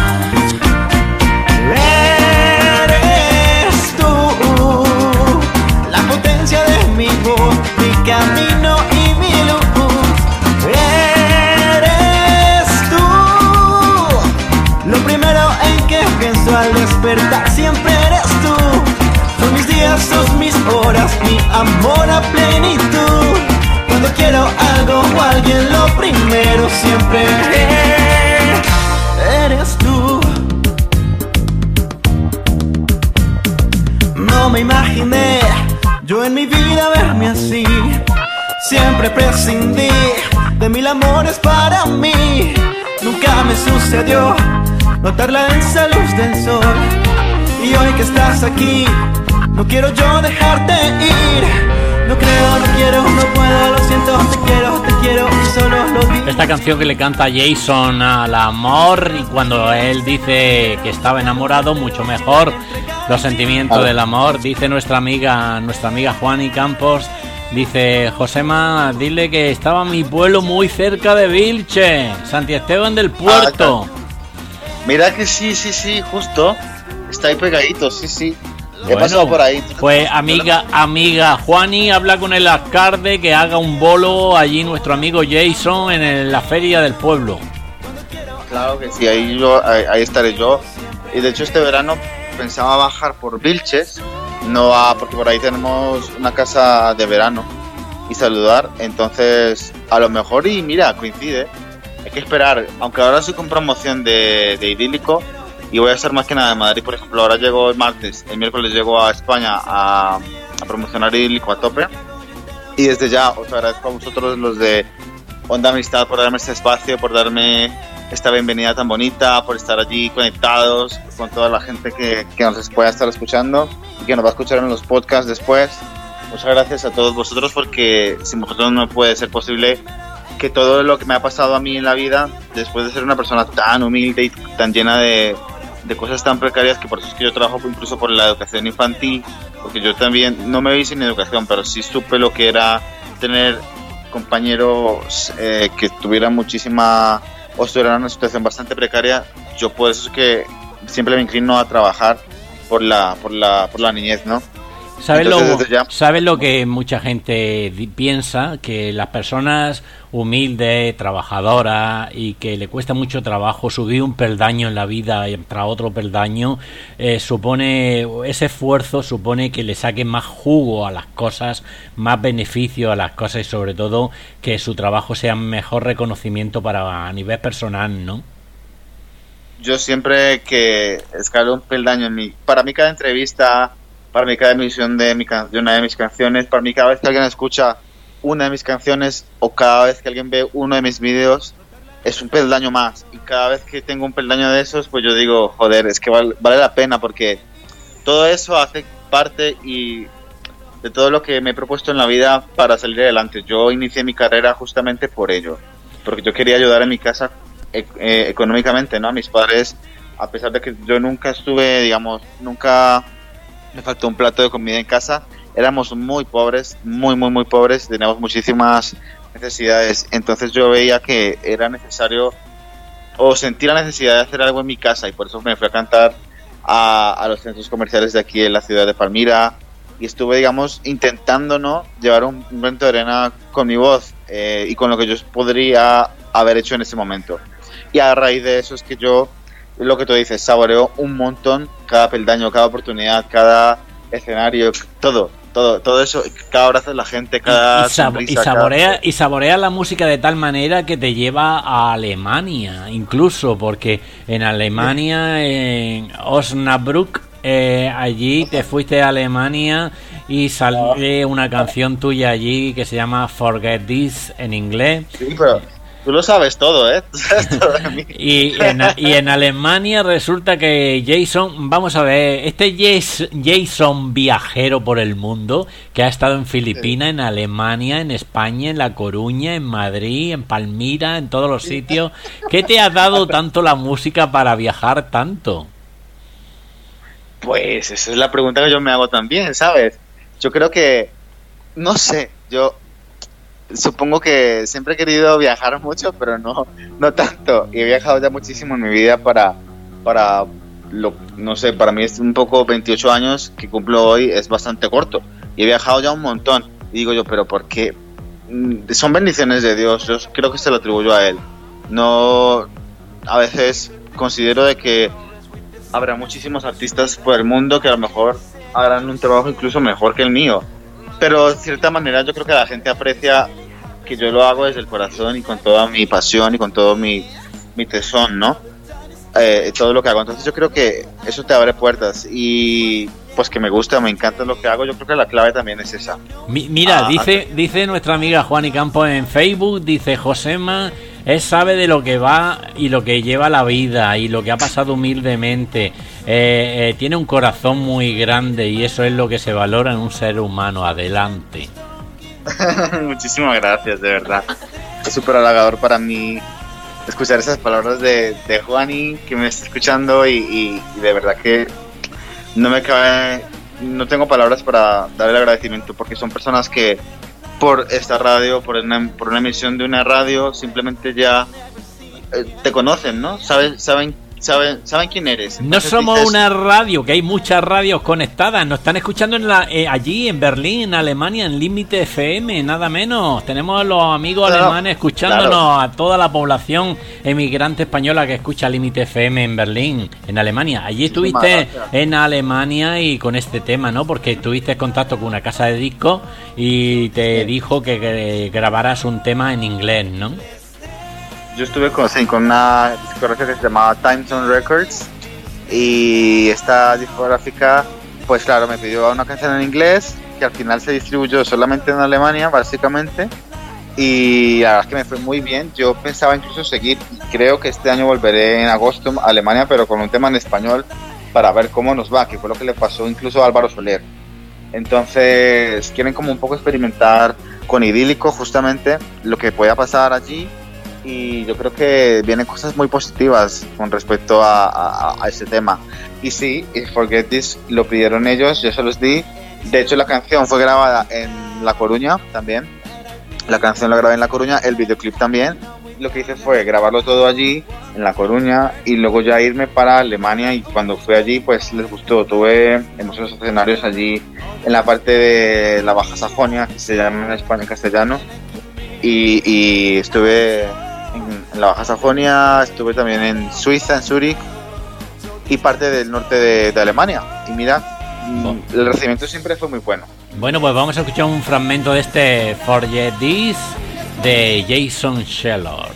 Eres tú, la potencia de mi voz, mi camino y mi luz. Eres tú, lo primero en que pienso al despertar, siempre eres tú. Son mis días, son mis horas, mi amor a plenitud. Cuando quiero algo o alguien, lo primero siempre eres tú. No me imaginé yo en mi vida verme así. Siempre prescindí de mil amores para mí. Nunca me sucedió notar la densa luz del sol. Y hoy que estás aquí, no quiero yo dejarte ir. No creo, no quiero, no puedo, lo siento, te quiero y solo lo digo. Esta canción que le canta Jason al amor, y cuando él dice que estaba enamorado, mucho mejor los sentimientos del amor. Dice nuestra amiga Juani Campos, dice: Josema, dile que estaba mi pueblo muy cerca de Vilche, Santi Esteban del Puerto. Mira que sí, justo está ahí pegadito, sí. He pasado por ahí. Pues amiga Juani, habla con el alcalde que haga un bolo allí, nuestro amigo Jason, en la feria del pueblo. Claro que sí, ahí estaré yo. Y de hecho este verano pensaba bajar por Vilches, porque por ahí tenemos una casa de verano, y saludar. Entonces a lo mejor, y mira, coincide. Hay que esperar, aunque ahora estoy con promoción de Idílico, y voy a estar más que nada en Madrid. Por ejemplo, ahora llego el martes, el miércoles llego a España a promocionar Idílico a tope, y desde ya os agradezco a vosotros, los de Onda Amistad, por darme este espacio, por darme esta bienvenida tan bonita, por estar allí conectados con toda la gente que nos pueda estar escuchando y que nos va a escuchar en los podcasts después. Muchas gracias a todos vosotros, porque sin vosotros no puede ser posible que todo lo que me ha pasado a mí en la vida, después de ser una persona tan humilde y tan llena de cosas tan precarias, que por eso es que yo trabajo incluso por la educación infantil, porque yo también no me vi sin educación, pero sí supe lo que era tener compañeros que tuvieran muchísima, o estuvieran en una situación bastante precaria. Yo por eso es que siempre me inclino a trabajar por la niñez, ¿no? ¿Sabes lo que mucha gente piensa? Que las personas humildes, trabajadoras y que le cuesta mucho trabajo subir un peldaño en la vida tras otro peldaño, ese esfuerzo supone que le saquen más jugo a las cosas, más beneficio a las cosas y sobre todo que su trabajo sea mejor reconocimiento a nivel personal, ¿no? Yo siempre que escalo un peldaño para mí cada entrevista, para mí cada emisión de una de mis canciones, para mí cada vez que alguien escucha una de mis canciones o cada vez que alguien ve uno de mis vídeos es un peldaño más, y cada vez que tengo un peldaño de esos pues yo digo, joder, es que vale la pena, porque todo eso hace parte y de todo lo que me he propuesto en la vida para salir adelante. Yo inicié mi carrera justamente por ello, porque yo quería ayudar en mi casa económicamente, ¿no? A mis padres, a pesar de que yo nunca estuve, digamos, nunca me faltó un plato de comida en casa, éramos muy pobres, muy pobres, teníamos muchísimas necesidades, entonces yo veía que era necesario o sentí la necesidad de hacer algo en mi casa, y por eso me fui a cantar a los centros comerciales de aquí en la ciudad de Palmira, y estuve, digamos, intentando, ¿no?, llevar un granito de arena con mi voz y con lo que yo podría haber hecho en ese momento. Y a raíz de eso es que yo, lo que tú dices, saboreo un montón cada peldaño, cada oportunidad, cada escenario, todo eso, cada abrazo de la gente, cada sonrisa, y saborea la música de tal manera que te lleva a Alemania, incluso, porque en Alemania, en Osnabrück, allí te fuiste a Alemania y salió una canción tuya allí que se llama Forget This en inglés. Sí, pero tú lo sabes todo, ¿eh? Tú sabes todo de mí. Y en Alemania resulta que Jason, vamos a ver, Jason viajero por el mundo, que ha estado en Filipinas, en Alemania, en España, en La Coruña, en Madrid, en Palmira, en todos los sitios. ¿Qué te ha dado tanto la música para viajar tanto? Pues esa es la pregunta que yo me hago también, ¿sabes? Yo creo que, no sé, yo supongo que siempre he querido viajar mucho, pero no tanto. Y he viajado ya muchísimo en mi vida no sé, para mí es un poco 28 años que cumplo hoy, es bastante corto. Y he viajado ya un montón. Y digo yo, ¿pero por qué? Son bendiciones de Dios, yo creo que se lo atribuyo a Él. No, a veces considero de que habrá muchísimos artistas por el mundo que a lo mejor harán un trabajo incluso mejor que el mío, pero de cierta manera yo creo que la gente aprecia que yo lo hago desde el corazón y con toda mi pasión y con todo mi tesón, ¿no? Todo lo que hago. Entonces yo creo que eso te abre puertas y pues que me gusta, me encanta lo que hago. Yo creo que la clave también es esa. Mira, dice nuestra amiga Juani Campos en Facebook, dice: Josema, él sabe de lo que va y lo que lleva la vida y lo que ha pasado humildemente. Tiene un corazón muy grande y eso es lo que se valora en un ser humano. Adelante. Muchísimas gracias, de verdad. Es súper halagador para mí escuchar esas palabras de Juani, que me está escuchando, y de verdad que no tengo palabras para darle el agradecimiento, porque son personas que por esta radio, por una emisión de una radio, simplemente ya te conocen, ¿no? Saben quién eres. Entonces, no somos una radio, que hay muchas radios conectadas. Nos están escuchando allí en Berlín, en Alemania, en Límite FM, nada menos. Tenemos a los amigos alemanes escuchándonos, a toda la población emigrante española que escucha Límite FM en Berlín, en Alemania. Allí estuviste en Alemania y con este tema, ¿no? Porque estuviste en contacto con una casa de discos y te dijo que grabaras un tema en inglés, ¿no? Yo estuve con una discográfica que se llamaba Time Zone Records, y esta discográfica, pues claro, me pidió una canción en inglés que al final se distribuyó solamente en Alemania, básicamente, y la verdad es que me fue muy bien. Yo pensaba incluso seguir, y creo que este año volveré en agosto a Alemania, pero con un tema en español, para ver cómo nos va, que fue lo que le pasó incluso a Álvaro Soler. Entonces quieren como un poco experimentar con Idílico justamente lo que pueda pasar allí, y yo creo que vienen cosas muy positivas con respecto a ese tema. Y sí, Forget This lo pidieron ellos, yo se los di. De hecho la canción fue grabada en La Coruña también. La canción la grabé en La Coruña, el videoclip también. Lo que hice fue grabarlo todo allí en La Coruña, y luego ya irme para Alemania, y cuando fui allí pues les gustó. Tuve en muchos escenarios allí en la parte de la Baja Sajonia, que se llama en España en castellano, y estuve en la Baja Sajonia, estuve también en Suiza, en Zúrich, y parte del norte de Alemania, y mira, el recibimiento siempre fue muy bueno. Bueno, pues vamos a escuchar un fragmento de este Forget This de Jason Shellor.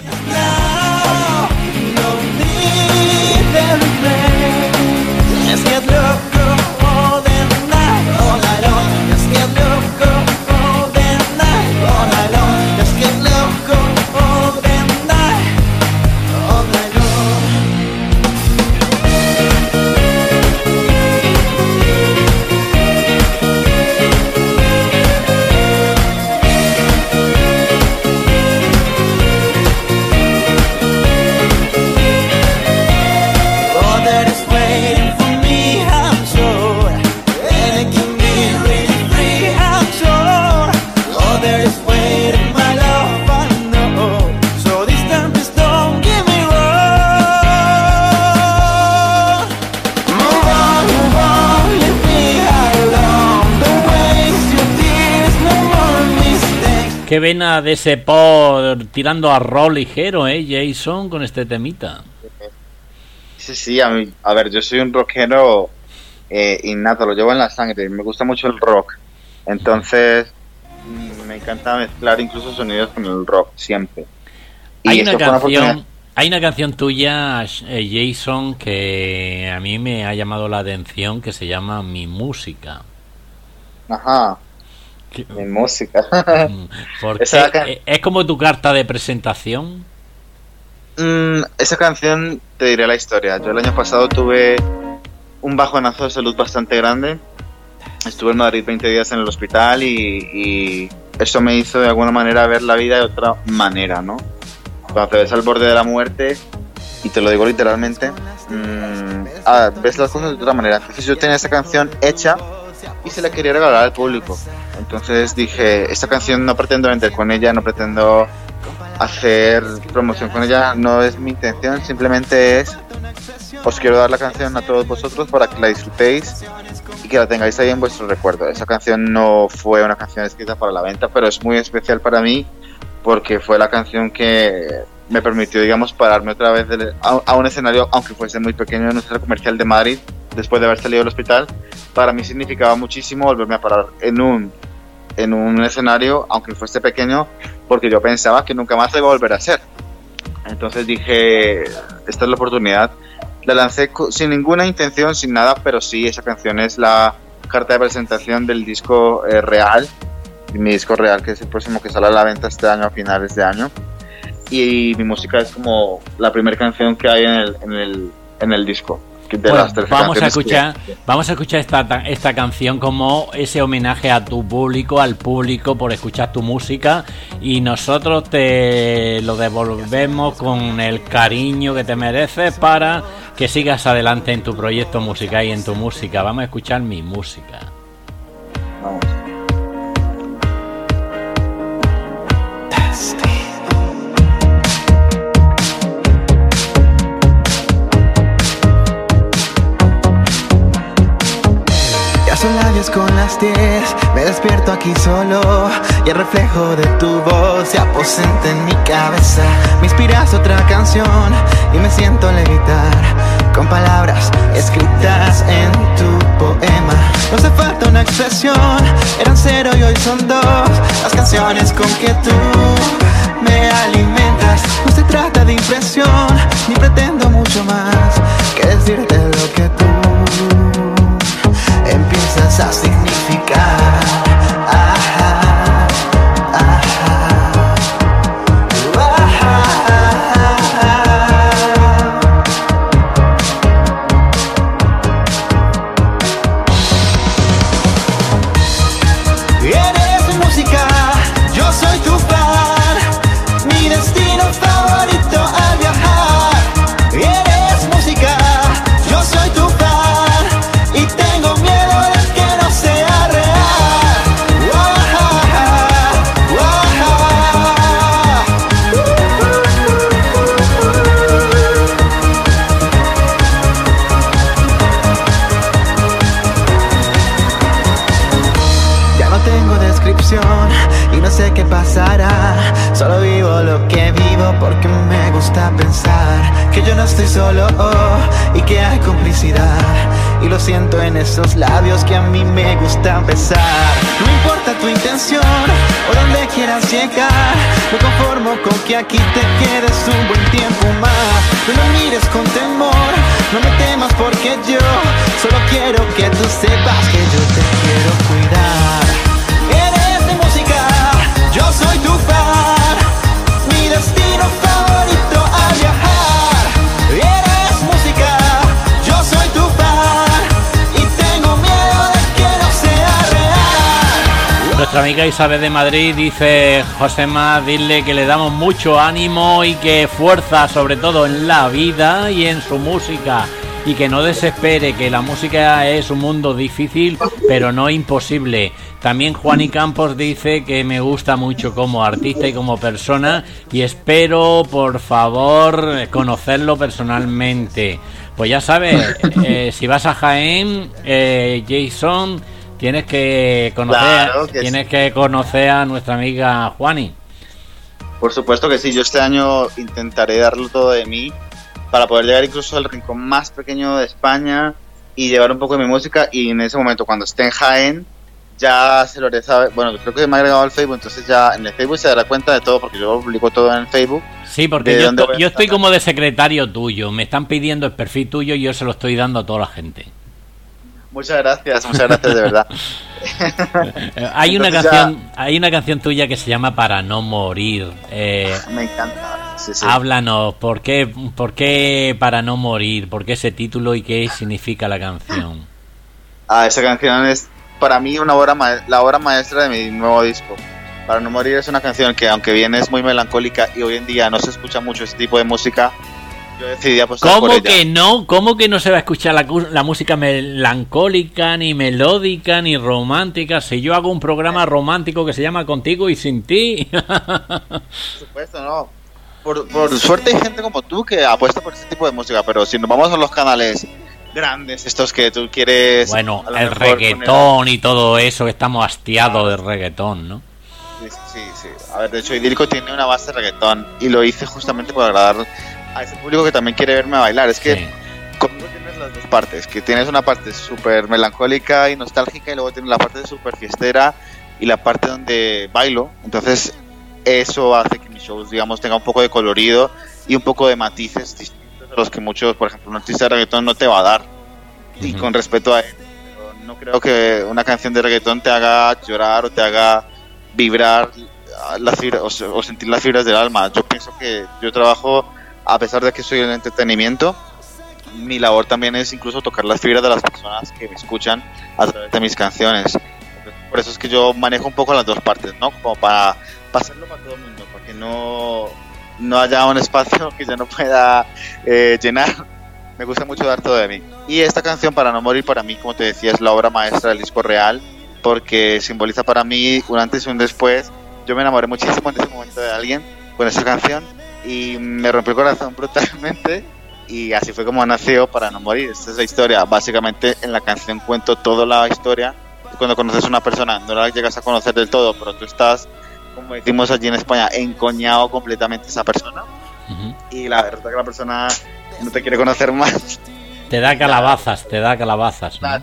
Qué vena de ese pop tirando a rock ligero, Jason, con este temita. Sí, a ver, yo soy un rockero innato, lo llevo en la sangre, me gusta mucho el rock, entonces me encanta mezclar incluso sonidos con el rock, siempre. Y hay una canción tuya, Jason, que a mí me ha llamado la atención, que se llama Mi Música. Ajá. Mi música. Porque es como tu carta de presentación. Esa canción, te diré la historia. Yo el año pasado tuve un bajonazo de salud bastante grande. Estuve en Madrid 20 días en el hospital y eso me hizo de alguna manera ver la vida de otra manera, ¿no? Cuando te ves al borde de la muerte, y te lo digo literalmente, ves las cosas de otra manera. Entonces yo tenía esa canción hecha y se la quería regalar al público. Entonces dije, esta canción no pretendo vender con ella, no pretendo hacer promoción con ella, no es mi intención, simplemente os quiero dar la canción a todos vosotros para que la disfrutéis y que la tengáis ahí en vuestro recuerdo. Esa canción no fue una canción escrita para la venta, pero es muy especial para mí porque fue la canción que me permitió, digamos, pararme otra vez a un escenario, aunque fuese muy pequeño, en un centro comercial de Madrid, después de haber salido del hospital. Para mí significaba muchísimo volverme a parar en un escenario, aunque fuese pequeño, porque yo pensaba que nunca más lo iba a volver a hacer. Entonces dije, esta es la oportunidad. La lancé sin ninguna intención, sin nada, pero sí, esa canción es la carta de presentación del disco Real, mi disco Real, que es el próximo que sale a la venta este año, a finales de año. Y mi música es como la primera canción que hay en el disco. Bueno, vamos a escuchar esta canción como ese homenaje a tu público, al público por escuchar tu música, y nosotros te lo devolvemos con el cariño que te mereces para que sigas adelante en tu proyecto musical y en tu música. Vamos a escuchar Mi Música. Vamos. Son las 10 con las 10, me despierto aquí solo y el reflejo de tu voz se aposenta en mi cabeza. Me inspiras otra canción y me siento levitar con palabras escritas en tu poema. No hace falta una expresión, eran 0 y hoy son 2 las canciones con que tú me alimentas. No se trata de impresión, ni pretendo mucho más que decirte lo que tú empiezas a significar. Ajá, ajá, Eres mi música, yo soy tu fan, mi destino favorito al viajar. Eres no sé qué pasará. Solo vivo lo que vivo porque me gusta pensar que yo no estoy solo, y que hay complicidad. Y lo siento en esos labios que a mí me gustan besar. No importa tu intención o donde quieras llegar, me conformo con que aquí te quedes un buen tiempo más. No me mires con temor, no me temas porque yo solo quiero que tú sepas que yo te quiero cuidar. Eres mi música, yo soy tu fan, mi destino favorito al viajar. Eres música, yo soy tu fan, y tengo miedo de que no sea real. Nuestra amiga Isabel de Madrid dice: Josema, dile que le damos mucho ánimo y que fuerza, sobre todo en la vida y en su música, y que no desespere, que la música es un mundo difícil pero no imposible. También Juani Campos dice que me gusta mucho como artista y como persona, y espero por favor conocerlo personalmente. Pues ya sabes, si vas a Jaén, Jason, tienes que conocer a nuestra amiga Juani. Por supuesto que sí, yo este año intentaré darlo todo de mí para poder llegar incluso al rincón más pequeño de España y llevar un poco de mi música, y en ese momento cuando esté en Jaén ya se lo haré saber. Bueno, creo que me ha agregado al Facebook, entonces ya en el Facebook se dará cuenta de todo porque yo publico todo en el Facebook. Sí, porque yo estoy como de secretario tuyo, me están pidiendo el perfil tuyo y yo se lo estoy dando a toda la gente. Muchas gracias de verdad. Hay una canción tuya que se llama Para no morir. Me encanta. Sí. Háblanos, ¿por qué Para no morir? ¿Por qué ese título y qué significa la canción? Esa canción es para mí la obra maestra de mi nuevo disco. Para no morir es una canción que, aunque bien es muy melancólica y hoy en día no se escucha mucho ese tipo de música, yo decidí apostar por ella. ¿Cómo que no se va a escuchar la música melancólica, ni melódica, ni romántica? Si yo hago un programa romántico que se llama Contigo y Sin Ti. Por supuesto, no. Por suerte hay gente como tú que apuesta por ese tipo de música, pero si nos vamos a los canales grandes, estos que tú quieres... Bueno, el reggaetón y todo eso, estamos hastiados del reggaetón, ¿no? Sí. A ver, de hecho, Idílico tiene una base de reggaetón y lo hice justamente por agradar a ese público que también quiere verme bailar. Es que conmigo tienes las dos partes, que tienes una parte súper melancólica y nostálgica y luego tienes la parte súper fiestera y la parte donde bailo. Entonces eso hace que mis shows, digamos, tenga un poco de colorido y un poco de matices distintos a los que muchos, por ejemplo, un artista de reggaetón no te va a dar. Y con respeto a él, pero no creo que una canción de reggaetón te haga llorar o te haga vibrar las fibras, o sentir las fibras del alma. Yo pienso que yo trabajo, a pesar de que soy el entretenimiento, mi labor también es incluso tocar las fibras de las personas que me escuchan a través de mis canciones. Por eso es que yo manejo un poco las dos partes, ¿no? Como para pasarlo para todo el mundo, para que no haya un espacio que yo no pueda llenar. Me gusta mucho dar todo de mí. Y esta canción, Para no morir, para mí, como te decía, es la obra maestra del disco real, porque simboliza para mí un antes y un después. Yo me enamoré muchísimo en ese momento de alguien con esa canción y me rompió el corazón brutalmente, y así fue como nació Para no morir. Esta es la historia. Básicamente en la canción cuento toda la historia. Cuando conoces a una persona, no la llegas a conocer del todo, pero tú estás, como decimos allí en España, encoñado completamente a esa persona. Y la verdad que la persona no te quiere conocer más. Te da calabazas, ¿no?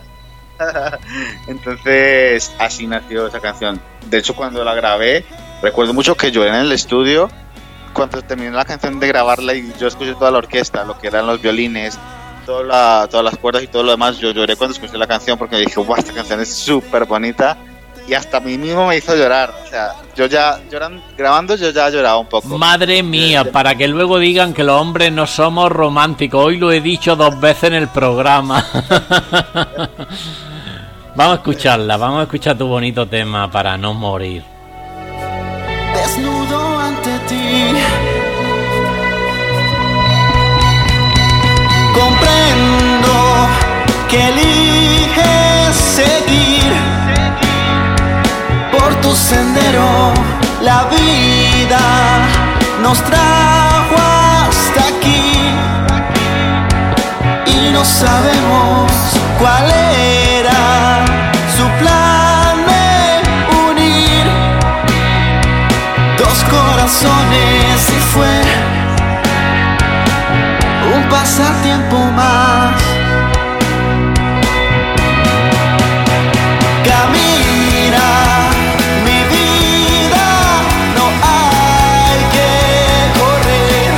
Entonces así nació esa canción. De hecho, cuando la grabé, recuerdo mucho que lloré en el estudio. Cuando terminé la canción de grabarla y yo escuché toda la orquesta, lo que eran los violines, todas las cuerdas y todo lo demás, yo lloré cuando escuché la canción porque dije, wow, esta canción es súper bonita. Y hasta a mí mismo me hizo llorar. O sea, yo ya grabando yo ya lloraba un poco. Madre mía, para que luego digan que los hombres no somos románticos. Hoy lo he dicho 2 veces en el programa. Vamos a escucharla, vamos a escuchar tu bonito tema, Para no morir. Desnudo ante ti, comprendo que eliges seguir por tu sendero. La vida nos trajo hasta aquí y no sabemos cuál era su plan de unir. razones y fue un pasatiempo más. Camina mi vida, no hay que correr.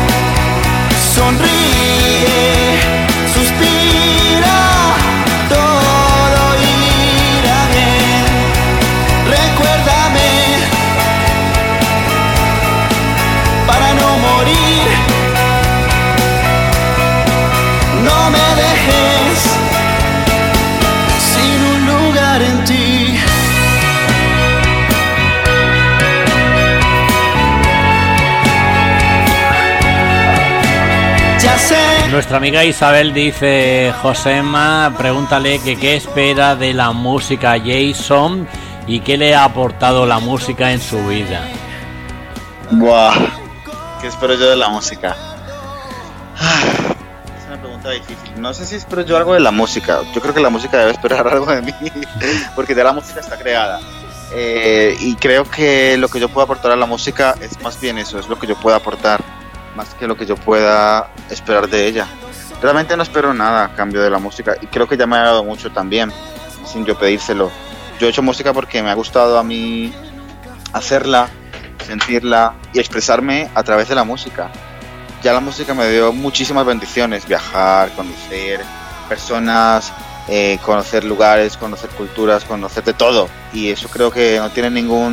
Sonríe, suspira, todo irá bien. Recuérdame para no morir. No me dejes sin un lugar en ti. Ya sé. Nuestra amiga Isabel dice: Josema, pregúntale que qué espera de la música Jason y qué le ha aportado la música en su vida. Buah, ¿qué espero yo de la música? Es una pregunta difícil. No sé si espero yo algo de la música. Yo creo que la música debe esperar algo de mí, porque ya la música está creada. Y creo que lo que yo puedo aportar a la música es más bien eso, es lo que yo puedo aportar, más que lo que yo pueda esperar de ella. Realmente no espero nada a cambio de la música, y creo que ya me ha dado mucho también, sin yo pedírselo. Yo he hecho música porque me ha gustado a mí hacerla, sentirla y expresarme a través de la música. Ya la música me dio muchísimas bendiciones: viajar, conocer personas, conocer lugares, conocer culturas, conocer de todo. Y eso creo que no tiene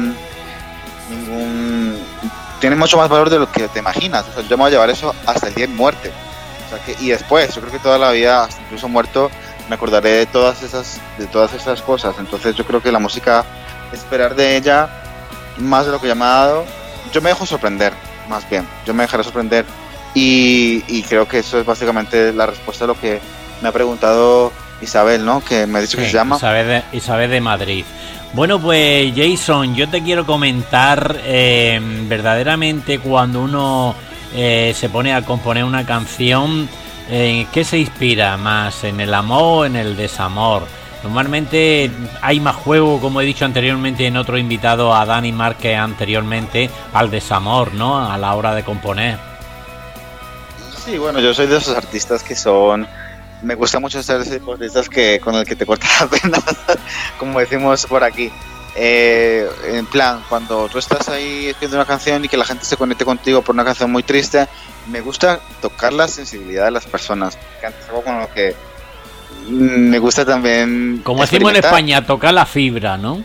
tiene mucho más valor de lo que te imaginas. O sea, yo me voy a llevar eso hasta el día de muerte. O sea, y después, yo creo que toda la vida, hasta incluso muerto, me acordaré de todas esas cosas. Entonces yo creo que la música, esperar de ella más de lo que ya me ha dado, yo me dejo sorprender, más bien. Yo me dejaré sorprender. Y creo que eso es básicamente la respuesta a lo que me ha preguntado Isabel, ¿no? Que me ha dicho que se llama Isabel de Madrid. Bueno, pues Jason, yo te quiero comentar, verdaderamente cuando uno se pone a componer una canción, ¿qué se inspira más? ¿En el amor o en el desamor? Normalmente hay más juego, como he dicho anteriormente en otro invitado, a Dani Márquez anteriormente, al desamor, ¿no? A la hora de componer. Sí, bueno, yo soy de esos artistas que son... Me gusta mucho ser ese tipo de artistas con el que te corta la pena, como decimos por aquí. En plan, cuando tú estás ahí escribiendo una canción y que la gente se conecte contigo por una canción muy triste, me gusta tocar la sensibilidad de las personas. Es algo con lo que me gusta también. Como decimos en España, tocar la fibra, ¿no?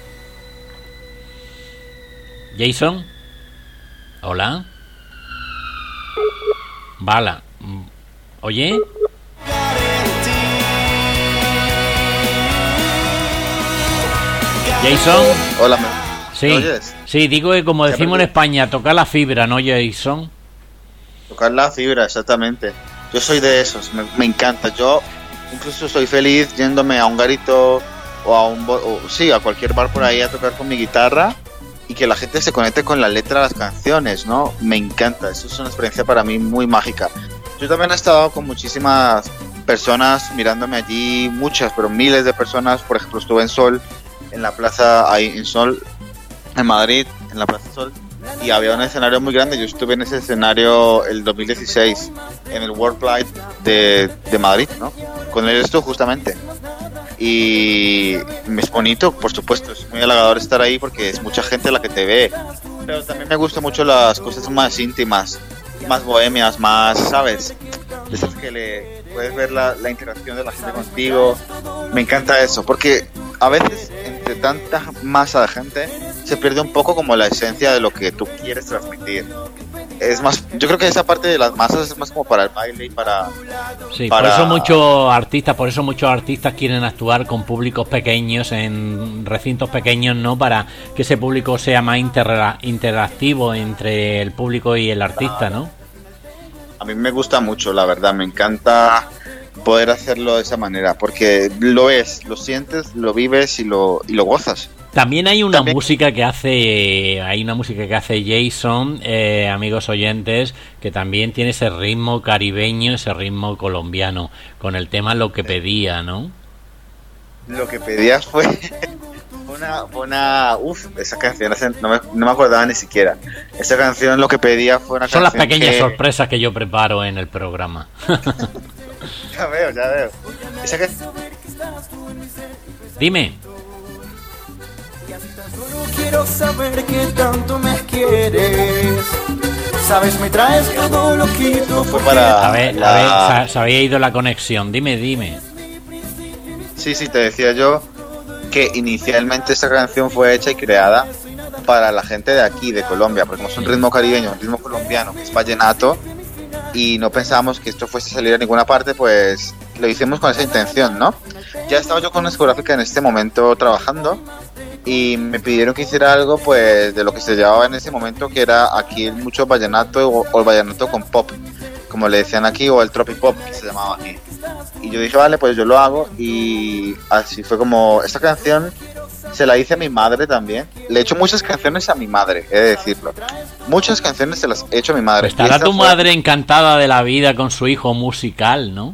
Jason, hola. Bala, oye. Jason. Hola, sí. ¿me oyes? Sí, digo que como decimos en España, tocar la fibra, ¿no, Jason? Tocar la fibra, exactamente. Yo soy de esos, me encanta. Yo incluso soy feliz yéndome a un garito o a cualquier bar por ahí a tocar con mi guitarra y que la gente se conecte con la letra de las canciones, ¿no? Me encanta, eso es una experiencia para mí muy mágica. Yo también he estado con muchísimas personas mirándome allí, muchas, pero miles de personas. Por ejemplo, estuve en Sol, en la plaza, ahí en Sol, en Madrid, en la Plaza Sol, y había un escenario muy grande. Yo estuve en ese escenario el 2016 en el World Pride de Madrid, ¿no? Con esto justamente. Y es bonito, por supuesto, es muy halagador estar ahí porque es mucha gente la que te ve. Pero también me gustan mucho las cosas más íntimas, más bohemias, más, ¿sabes? De esas que le puedes ver la interacción de la gente contigo. Me encanta eso, porque a veces entre tanta masa de gente se pierde un poco como la esencia de lo que tú quieres transmitir. Es más, yo creo que esa parte de las masas es más como para el baile y para... Sí, por eso muchos artistas quieren actuar con públicos pequeños, en recintos pequeños, ¿no? Para que ese público sea más interactivo entre el público y el artista, ¿no? A mí me gusta mucho, la verdad, me encanta poder hacerlo de esa manera, porque lo ves, lo sientes, lo vives y lo gozas. También hay una música que hace Jason, amigos oyentes, que también tiene ese ritmo caribeño, ese ritmo colombiano, con el tema Lo que pedía, ¿no? Lo que pedías fue esa canción no me acordaba ni siquiera. Esa canción lo que pedía fue una Son canción. las pequeñas que... sorpresas que yo preparo en el programa. Ya veo. Esa que... Dime. Solo quiero saber que tanto me quieres. Sabes, me traes todo lo que tú Fue para A ver, se había ido la conexión. Dime. Sí, te decía yo que inicialmente esta canción fue hecha y creada para la gente de aquí, de Colombia, porque como es un ritmo caribeño, un ritmo colombiano, que es vallenato, y no pensábamos que esto fuese a salir a ninguna parte, pues lo hicimos con esa intención, ¿no? Ya estaba yo con una discográfica en este momento trabajando y me pidieron que hiciera algo pues de lo que se llevaba en ese momento, que era aquí mucho vallenato o el vallenato con pop, como le decían aquí, o el tropipop que se llamaba aquí. Y yo dije, vale, pues yo lo hago, y así fue como esta canción se la hice a mi madre también. Le he hecho muchas canciones a mi madre, he de decirlo. Muchas canciones se las he hecho a mi madre. Estará tu madre encantada de la vida con su hijo musical, ¿no?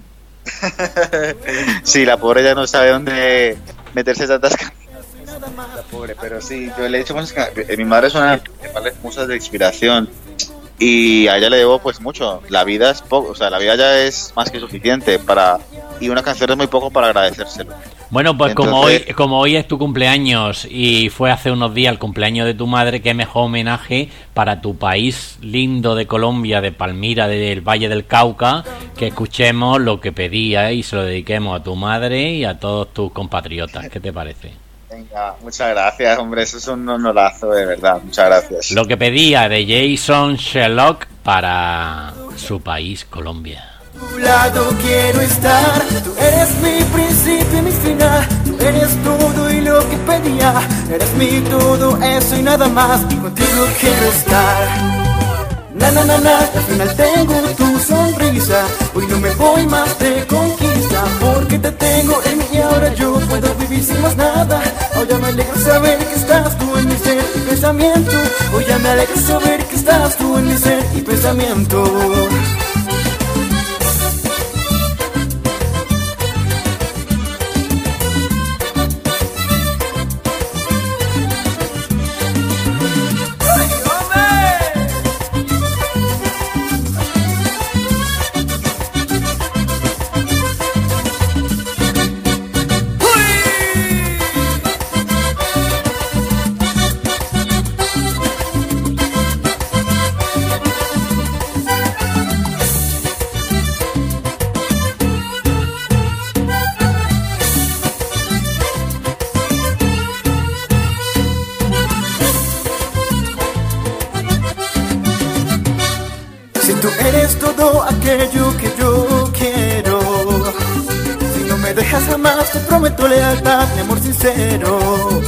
Sí, la pobre ya no sabe dónde meterse tantas canciones. La pobre, pero sí, yo le he hecho muchas canciones. Mi madre es una de las principales musas de inspiración. Y a ella le debo pues mucho. La vida es poco, o sea, la vida ya es más que suficiente para, y una canción es muy poco para agradecérselo. Bueno, pues Entonces, como hoy es tu cumpleaños y fue hace unos días el cumpleaños de tu madre, qué mejor homenaje para tu país lindo de Colombia, de Palmira, del Valle del Cauca, que escuchemos lo que pedía y se lo dediquemos a tu madre y a todos tus compatriotas. ¿Qué te parece? venga, muchas gracias, hombre, eso es un honorazo, de verdad, muchas gracias. Lo que pedía de Jason Sherlock para su país, Colombia. A tu lado quiero estar, tú eres mi principio y mi final, tú eres todo y lo que pedía, eres mi todo, eso y nada más, y contigo quiero estar. Al final tengo tu sonrisa, hoy no me voy más de conquista, porque te tengo en mí y ahora yo puedo vivir sin más nada. Hoy ya me alegra saber que estás tú en mi ser y pensamiento, hoy ya me alegra saber que estás tú en mi ser y pensamiento. Aquello que yo quiero, si no me dejas jamás te prometo lealtad y amor sincero.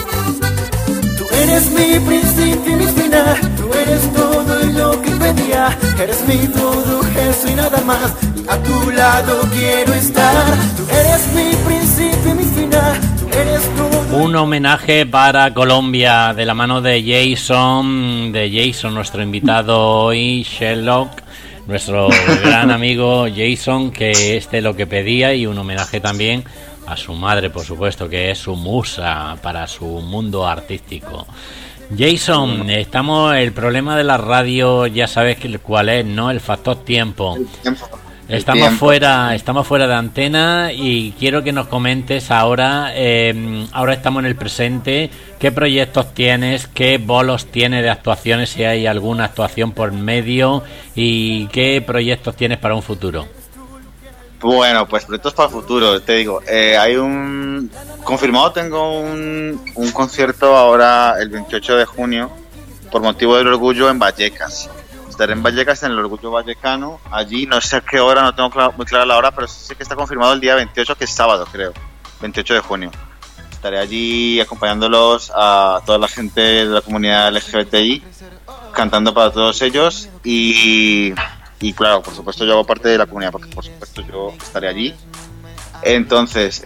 Tú eres mi principio y mi final, tú eres todo y lo que pedía, eres mi todo, eso y nada más, y a tu lado quiero estar. Tú eres mi principio y mi final, tú eres todo. Un homenaje para Colombia de la mano de Jason, nuestro invitado hoy, Sherlock, nuestro gran amigo Jason, que es de lo que pedía, y un homenaje también a su madre, por supuesto, que es su musa para su mundo artístico. Jason, el problema de la radio, ya sabes cuál es, ¿no? El factor tiempo. Estamos fuera de antena y quiero que nos comentes ahora estamos en el presente, qué proyectos tienes, qué bolos tienes de actuaciones, si hay alguna actuación por medio, y qué proyectos tienes para un futuro. Bueno, pues proyectos para el futuro, te digo, hay confirmado, tengo un concierto ahora el 28 de junio por motivo del orgullo en Vallecas. Estaré en Vallecas, en el Orgullo Vallecano. Allí no sé a qué hora, no tengo muy clara la hora, pero sé que está confirmado el día 28, que es sábado, creo, 28 de junio. Estaré allí acompañándolos a toda la gente de la comunidad LGBTI, cantando para todos ellos, y claro, por supuesto yo hago parte de la comunidad, porque por supuesto yo estaré allí. Entonces,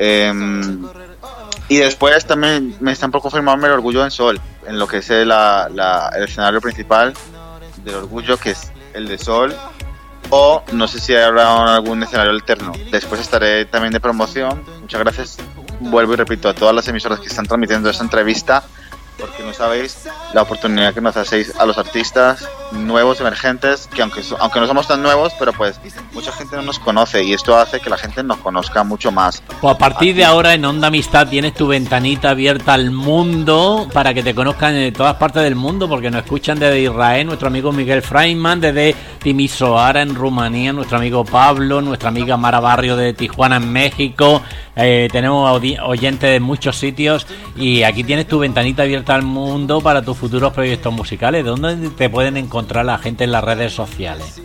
y después también me están por confirmarme el Orgullo en Sol, en lo que es el escenario principal del Orgullo, que es el de Sol, o no sé si habrá algún escenario alterno. Después estaré también de promoción. Muchas vuelvo y repito, a todas las emisoras que están transmitiendo esta entrevista, porque no sabéis la oportunidad que nos hacéis a los artistas nuevos, emergentes, que aunque no somos tan nuevos, pero pues mucha gente no nos conoce y esto hace que la gente nos conozca mucho más. Pues a partir de ahora en Onda Amistad tienes tu ventanita abierta al mundo para que te conozcan de todas partes del mundo, porque nos escuchan desde Israel, nuestro amigo Miguel Freiman, desde Timisoara en Rumanía, nuestro amigo Pablo, nuestra amiga Mara Barrio de Tijuana en México, tenemos oyentes de muchos sitios y aquí tienes tu ventanita abierta al mundo para tus futuros proyectos musicales. ¿Dónde te pueden encontrar la gente en las redes sociales?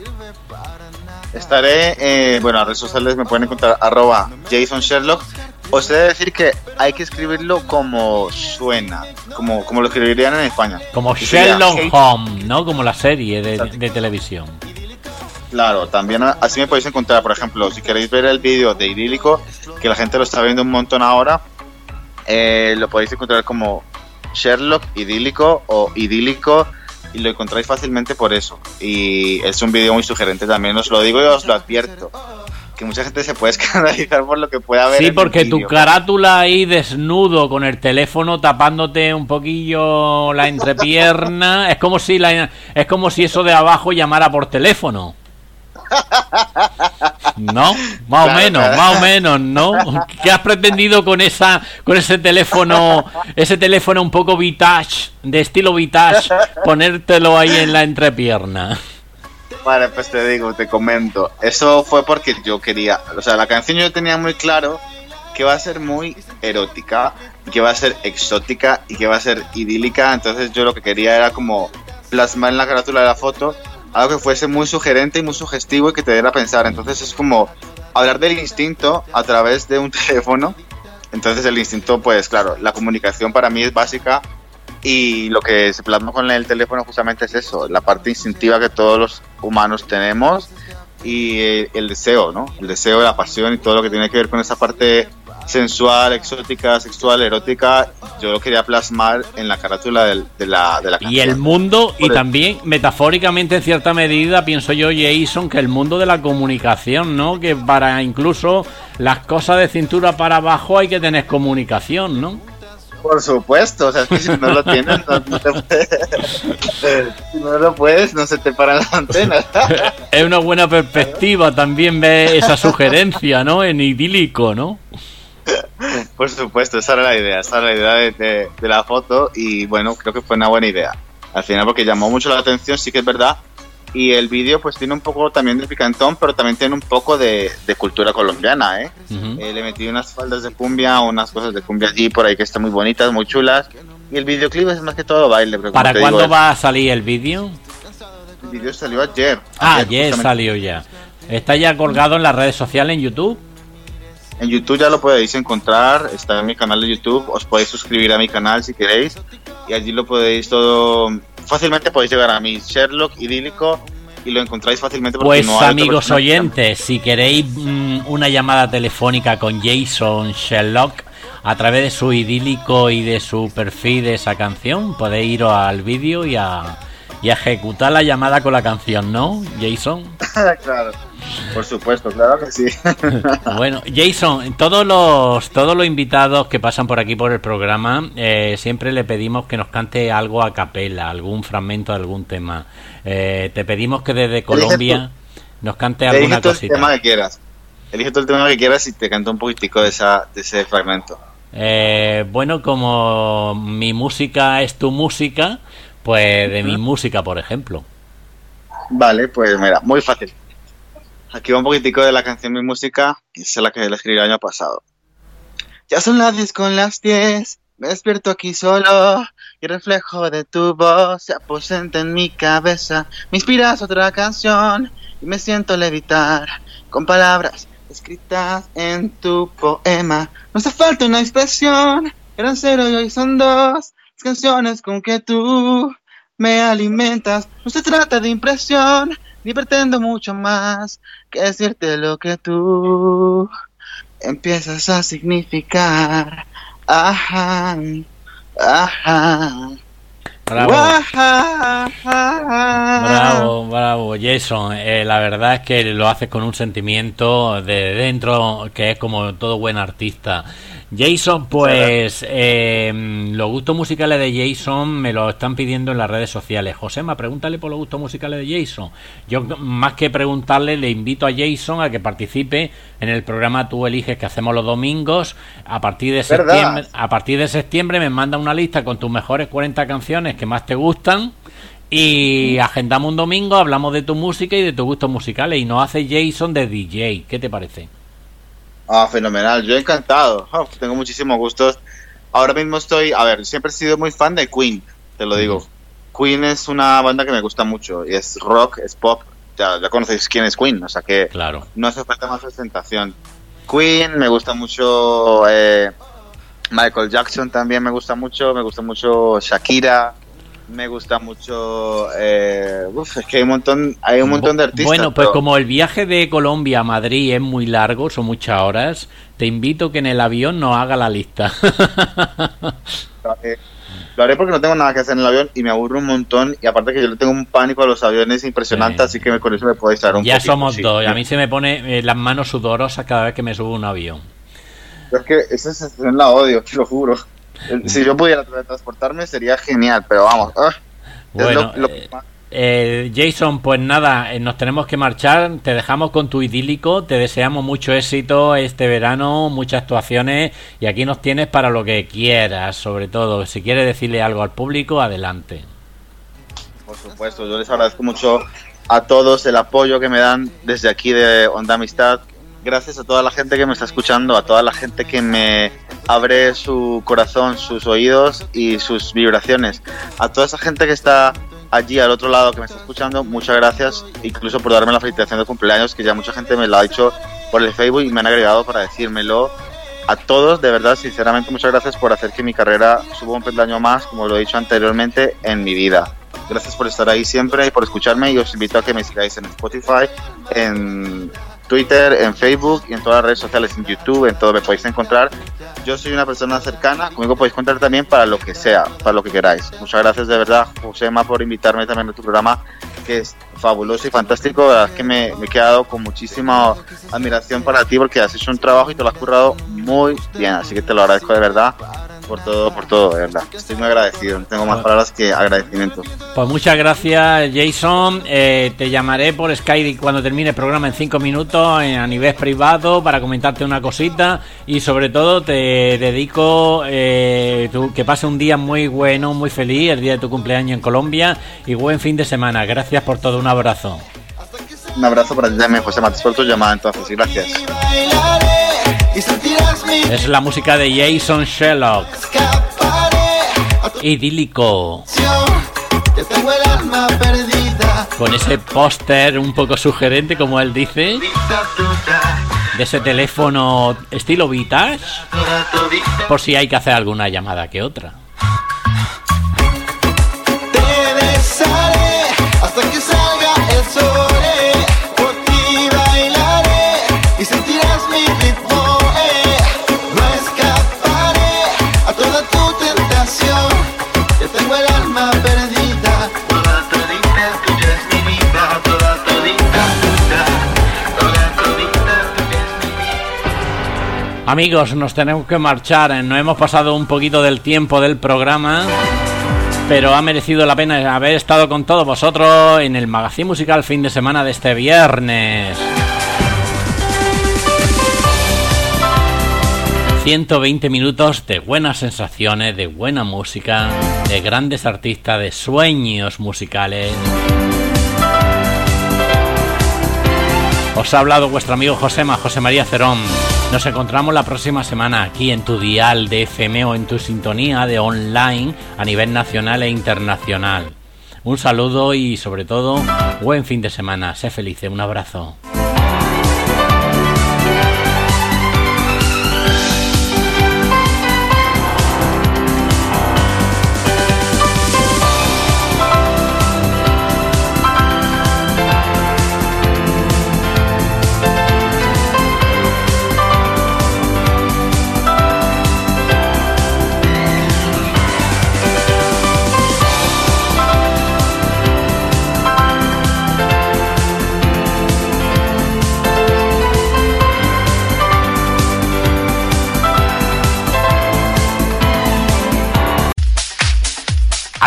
Estaré, bueno, a redes sociales me pueden encontrar @JasonSherlock. Os he de decir que hay que escribirlo como suena, como lo escribirían en España. Como Sherlock Holmes, ¿no? Como la serie de televisión. Claro, también así me podéis encontrar, por ejemplo, si queréis ver el vídeo de Idílico, que la gente lo está viendo un montón ahora, lo podéis encontrar como Sherlock Idílico o Idílico y lo encontráis fácilmente por eso. Y es un vídeo muy sugerente también, os lo digo y os lo advierto, que mucha gente se puede escandalizar por lo que pueda ver. Sí, porque tu carátula ahí desnudo con el teléfono tapándote un poquillo la entrepierna, es como si eso de abajo llamara por teléfono. ¿No? Más o menos, ¿no? ¿Qué has pretendido con ese teléfono un poco vintage, de estilo vintage, ponértelo ahí en la entrepierna? Vale, pues te comento. Eso fue porque yo quería, o sea, la canción yo tenía muy claro que va a ser muy erótica, que va a ser exótica y que va a ser idílica, entonces yo lo que quería era como plasmar en la carátula de la foto algo que fuese muy sugerente y muy sugestivo y que te diera a pensar. Entonces es como hablar del instinto a través de un teléfono. Entonces el instinto, pues claro, la comunicación para mí es básica y lo que se plasma con el teléfono justamente es eso, la parte instintiva que todos los humanos tenemos y el deseo, ¿no? El deseo, la pasión y todo lo que tiene que ver con esa parte sensual, exótica, sexual, erótica, yo lo quería plasmar en la carátula de la canción. Y el mundo, y también metafóricamente en cierta medida, pienso yo, Jason, que el mundo de la comunicación, ¿no? Que para incluso las cosas de cintura para abajo hay que tener comunicación, ¿no? Por supuesto, o sea, es que si no lo tienes, no te puedes, si no lo puedes, no se te paran las antenas. Es una buena perspectiva también ver esa sugerencia, ¿no? En idílico, ¿no? Por supuesto, esa era la idea de la foto y bueno, creo que fue una buena idea al final porque llamó mucho la atención, sí que es verdad, y el vídeo pues tiene un poco también de picantón, pero también tiene un poco de cultura colombiana, ¿eh? Uh-huh. Le metí unas faldas de cumbia, unas cosas de cumbia allí por ahí que están muy bonitas, muy chulas, y el videoclip es más que todo baile. Pero ¿para cuándo va a salir el vídeo? El vídeo salió ayer. Ayer salió ya. ¿Está ya colgado en las redes sociales, en YouTube? En YouTube ya lo podéis encontrar, está en mi canal de YouTube, os podéis suscribir a mi canal si queréis y allí lo podéis todo, fácilmente podéis llegar a mi Sherlock Idílico y lo encontráis fácilmente. Pues no amigos oyentes, si queréis una llamada telefónica con Jason Sherlock a través de su idílico y de su perfil de esa canción, podéis iros al vídeo y a ejecutar la llamada con la canción, ¿no, Jason? Claro. Por supuesto, claro que sí. Bueno, Jason, todos los invitados que pasan por aquí por el programa siempre le pedimos que nos cante algo a capela, algún fragmento de algún tema. Te pedimos que desde Colombia nos cante alguna cosita. El tema que quieras. Elige todo el tema que quieras y te canto un poquitico de ese fragmento. Bueno, como mi música es tu música, pues de mi música, por ejemplo. Vale, pues mira, muy fácil. Aquí va un poquitico de la canción Mi Música, que es la que la escribí el año pasado. Ya son las 10 con las 10, me despierto aquí solo y el reflejo de tu voz se aposenta en mi cabeza. Me inspiras otra canción y me siento levitar con palabras escritas en tu poema. No hace falta una expresión, eran 0 y hoy son 2. Las canciones con que tú me alimentas. No se trata de impresión, ni pretendo mucho más que decirte lo que tú empiezas a significar. Ajá, ajá. Bravo. Bravo, Jason. La verdad es que lo haces con un sentimiento de dentro que es como todo buen artista. Jason, pues los gustos musicales de Jason me lo están pidiendo en las redes sociales. Josema, pregúntale por los gustos musicales de Jason. Yo, más que preguntarle, le invito a Jason a que participe en el programa Tú Eliges, que hacemos los domingos. A partir de septiembre me manda una lista con tus mejores 40 canciones que más te gustan y agendamos un domingo, hablamos de tu música y de tus gustos musicales y nos hace Jason de DJ. ¿Qué te parece? Fenomenal, yo encantado. Tengo muchísimos gustos. Ahora mismo siempre he sido muy fan de Queen, te lo digo. Queen es una banda que me gusta mucho y es rock, es pop. Ya conocéis quién es Queen, o sea que claro, no hace falta más presentación. Queen, me gusta mucho Michael Jackson también me gusta mucho Shakira. Me gusta mucho es que hay un montón de artistas. Bueno, pues como el viaje de Colombia a Madrid es muy largo, son muchas horas, te invito que en el avión nos haga la lista. Lo haré porque no tengo nada que hacer en el avión y me aburro un montón, y aparte que yo le tengo un pánico a los aviones impresionante, así que con eso me podéis dar un poquito. Ya somos dos, y a mí se me pone las manos sudorosas cada vez que me subo a un avión. Yo es que esa sensación la odio, te lo juro. Si yo pudiera transportarme sería genial, pero vamos. Bueno, Jason, pues nada, nos tenemos que marchar. Te dejamos con tu idílico. Te deseamos mucho éxito este verano, muchas actuaciones. Y aquí nos tienes para lo que quieras. Sobre todo, si quieres decirle algo al público, adelante. Por supuesto, yo les agradezco mucho a todos el apoyo que me dan desde aquí de Onda Amistad. Gracias a toda la gente que me está escuchando, a toda la gente que me abre su corazón, sus oídos y sus vibraciones. A toda esa gente que está allí al otro lado, que me está escuchando, muchas gracias, incluso por darme la felicitación de cumpleaños, que ya mucha gente me la ha dicho por el Facebook y me han agregado para decírmelo. A todos, de verdad, sinceramente, muchas gracias por hacer que mi carrera suba un peldaño más, como lo he dicho anteriormente, en mi vida. Gracias por estar ahí siempre y por escucharme, y os invito a que me sigáis en Spotify, en Twitter, en Facebook y en todas las redes sociales, en YouTube, en todo me podéis encontrar. Yo soy una persona cercana, conmigo podéis contar también para lo que sea, para lo que queráis. Muchas gracias de verdad, Josema, por invitarme también a tu programa, que es fabuloso y fantástico. La verdad es que me he quedado con muchísima admiración para ti, porque has hecho un trabajo y te lo has currado muy bien, así que te lo agradezco de verdad. Por todo, de verdad. Estoy muy agradecido. No tengo más palabras que agradecimiento. Pues muchas gracias, Jason. Te llamaré por Skype cuando termine el programa en 5 minutos a nivel privado para comentarte una cosita, y sobre todo te dedico que pase un día muy bueno, muy feliz, el día de tu cumpleaños en Colombia, y buen fin de semana. Gracias por todo. Un abrazo. Un abrazo para ti también, José Mates, por tu llamada entonces, y gracias. Es la música de Jason Sherlock. Idílico. Con ese póster un poco sugerente, como él dice, de ese teléfono estilo vintage, por si hay que hacer alguna llamada que otra. Te besaré hasta que salga el sol. Por ti bailaré y sentirás mi ritmo. No escaparé a toda tu tentación. Yo tengo el alma perdida. Toda todita tuya es mi vida. Toda todita tuya. Toda todita tuya es mi vida. Amigos, nos tenemos que marchar. Nos hemos pasado un poquito del tiempo del programa, pero ha merecido la pena haber estado con todos vosotros en el magazine musical fin de semana de este viernes. 120 minutos de buenas sensaciones, de buena música, de grandes artistas, de sueños musicales. Os ha hablado vuestro amigo José María Cerón. Nos encontramos la próxima semana aquí en tu dial de FM o en tu sintonía de online a nivel nacional e internacional. Un saludo y sobre todo, buen fin de semana. Sé feliz. Un abrazo.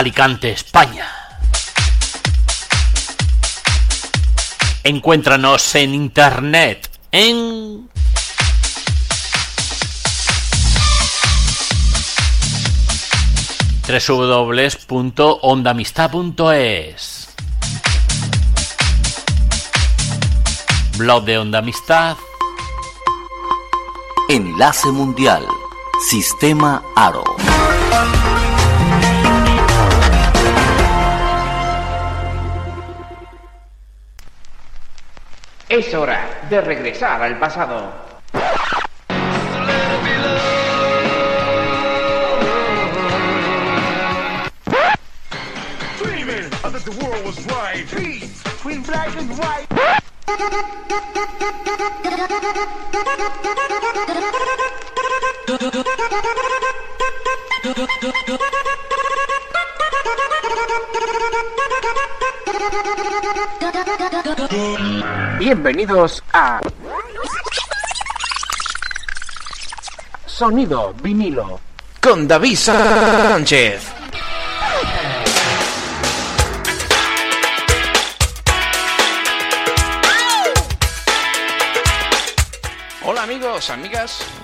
Alicante, España. Encuéntranos en internet en www.ondaamistad.es. Blog de Onda Amistad. Enlace Mundial. Sistema Aro. Es hora de regresar al pasado. Bienvenidos a Sonido Vinilo con David Sánchez. Hola amigos, amigas,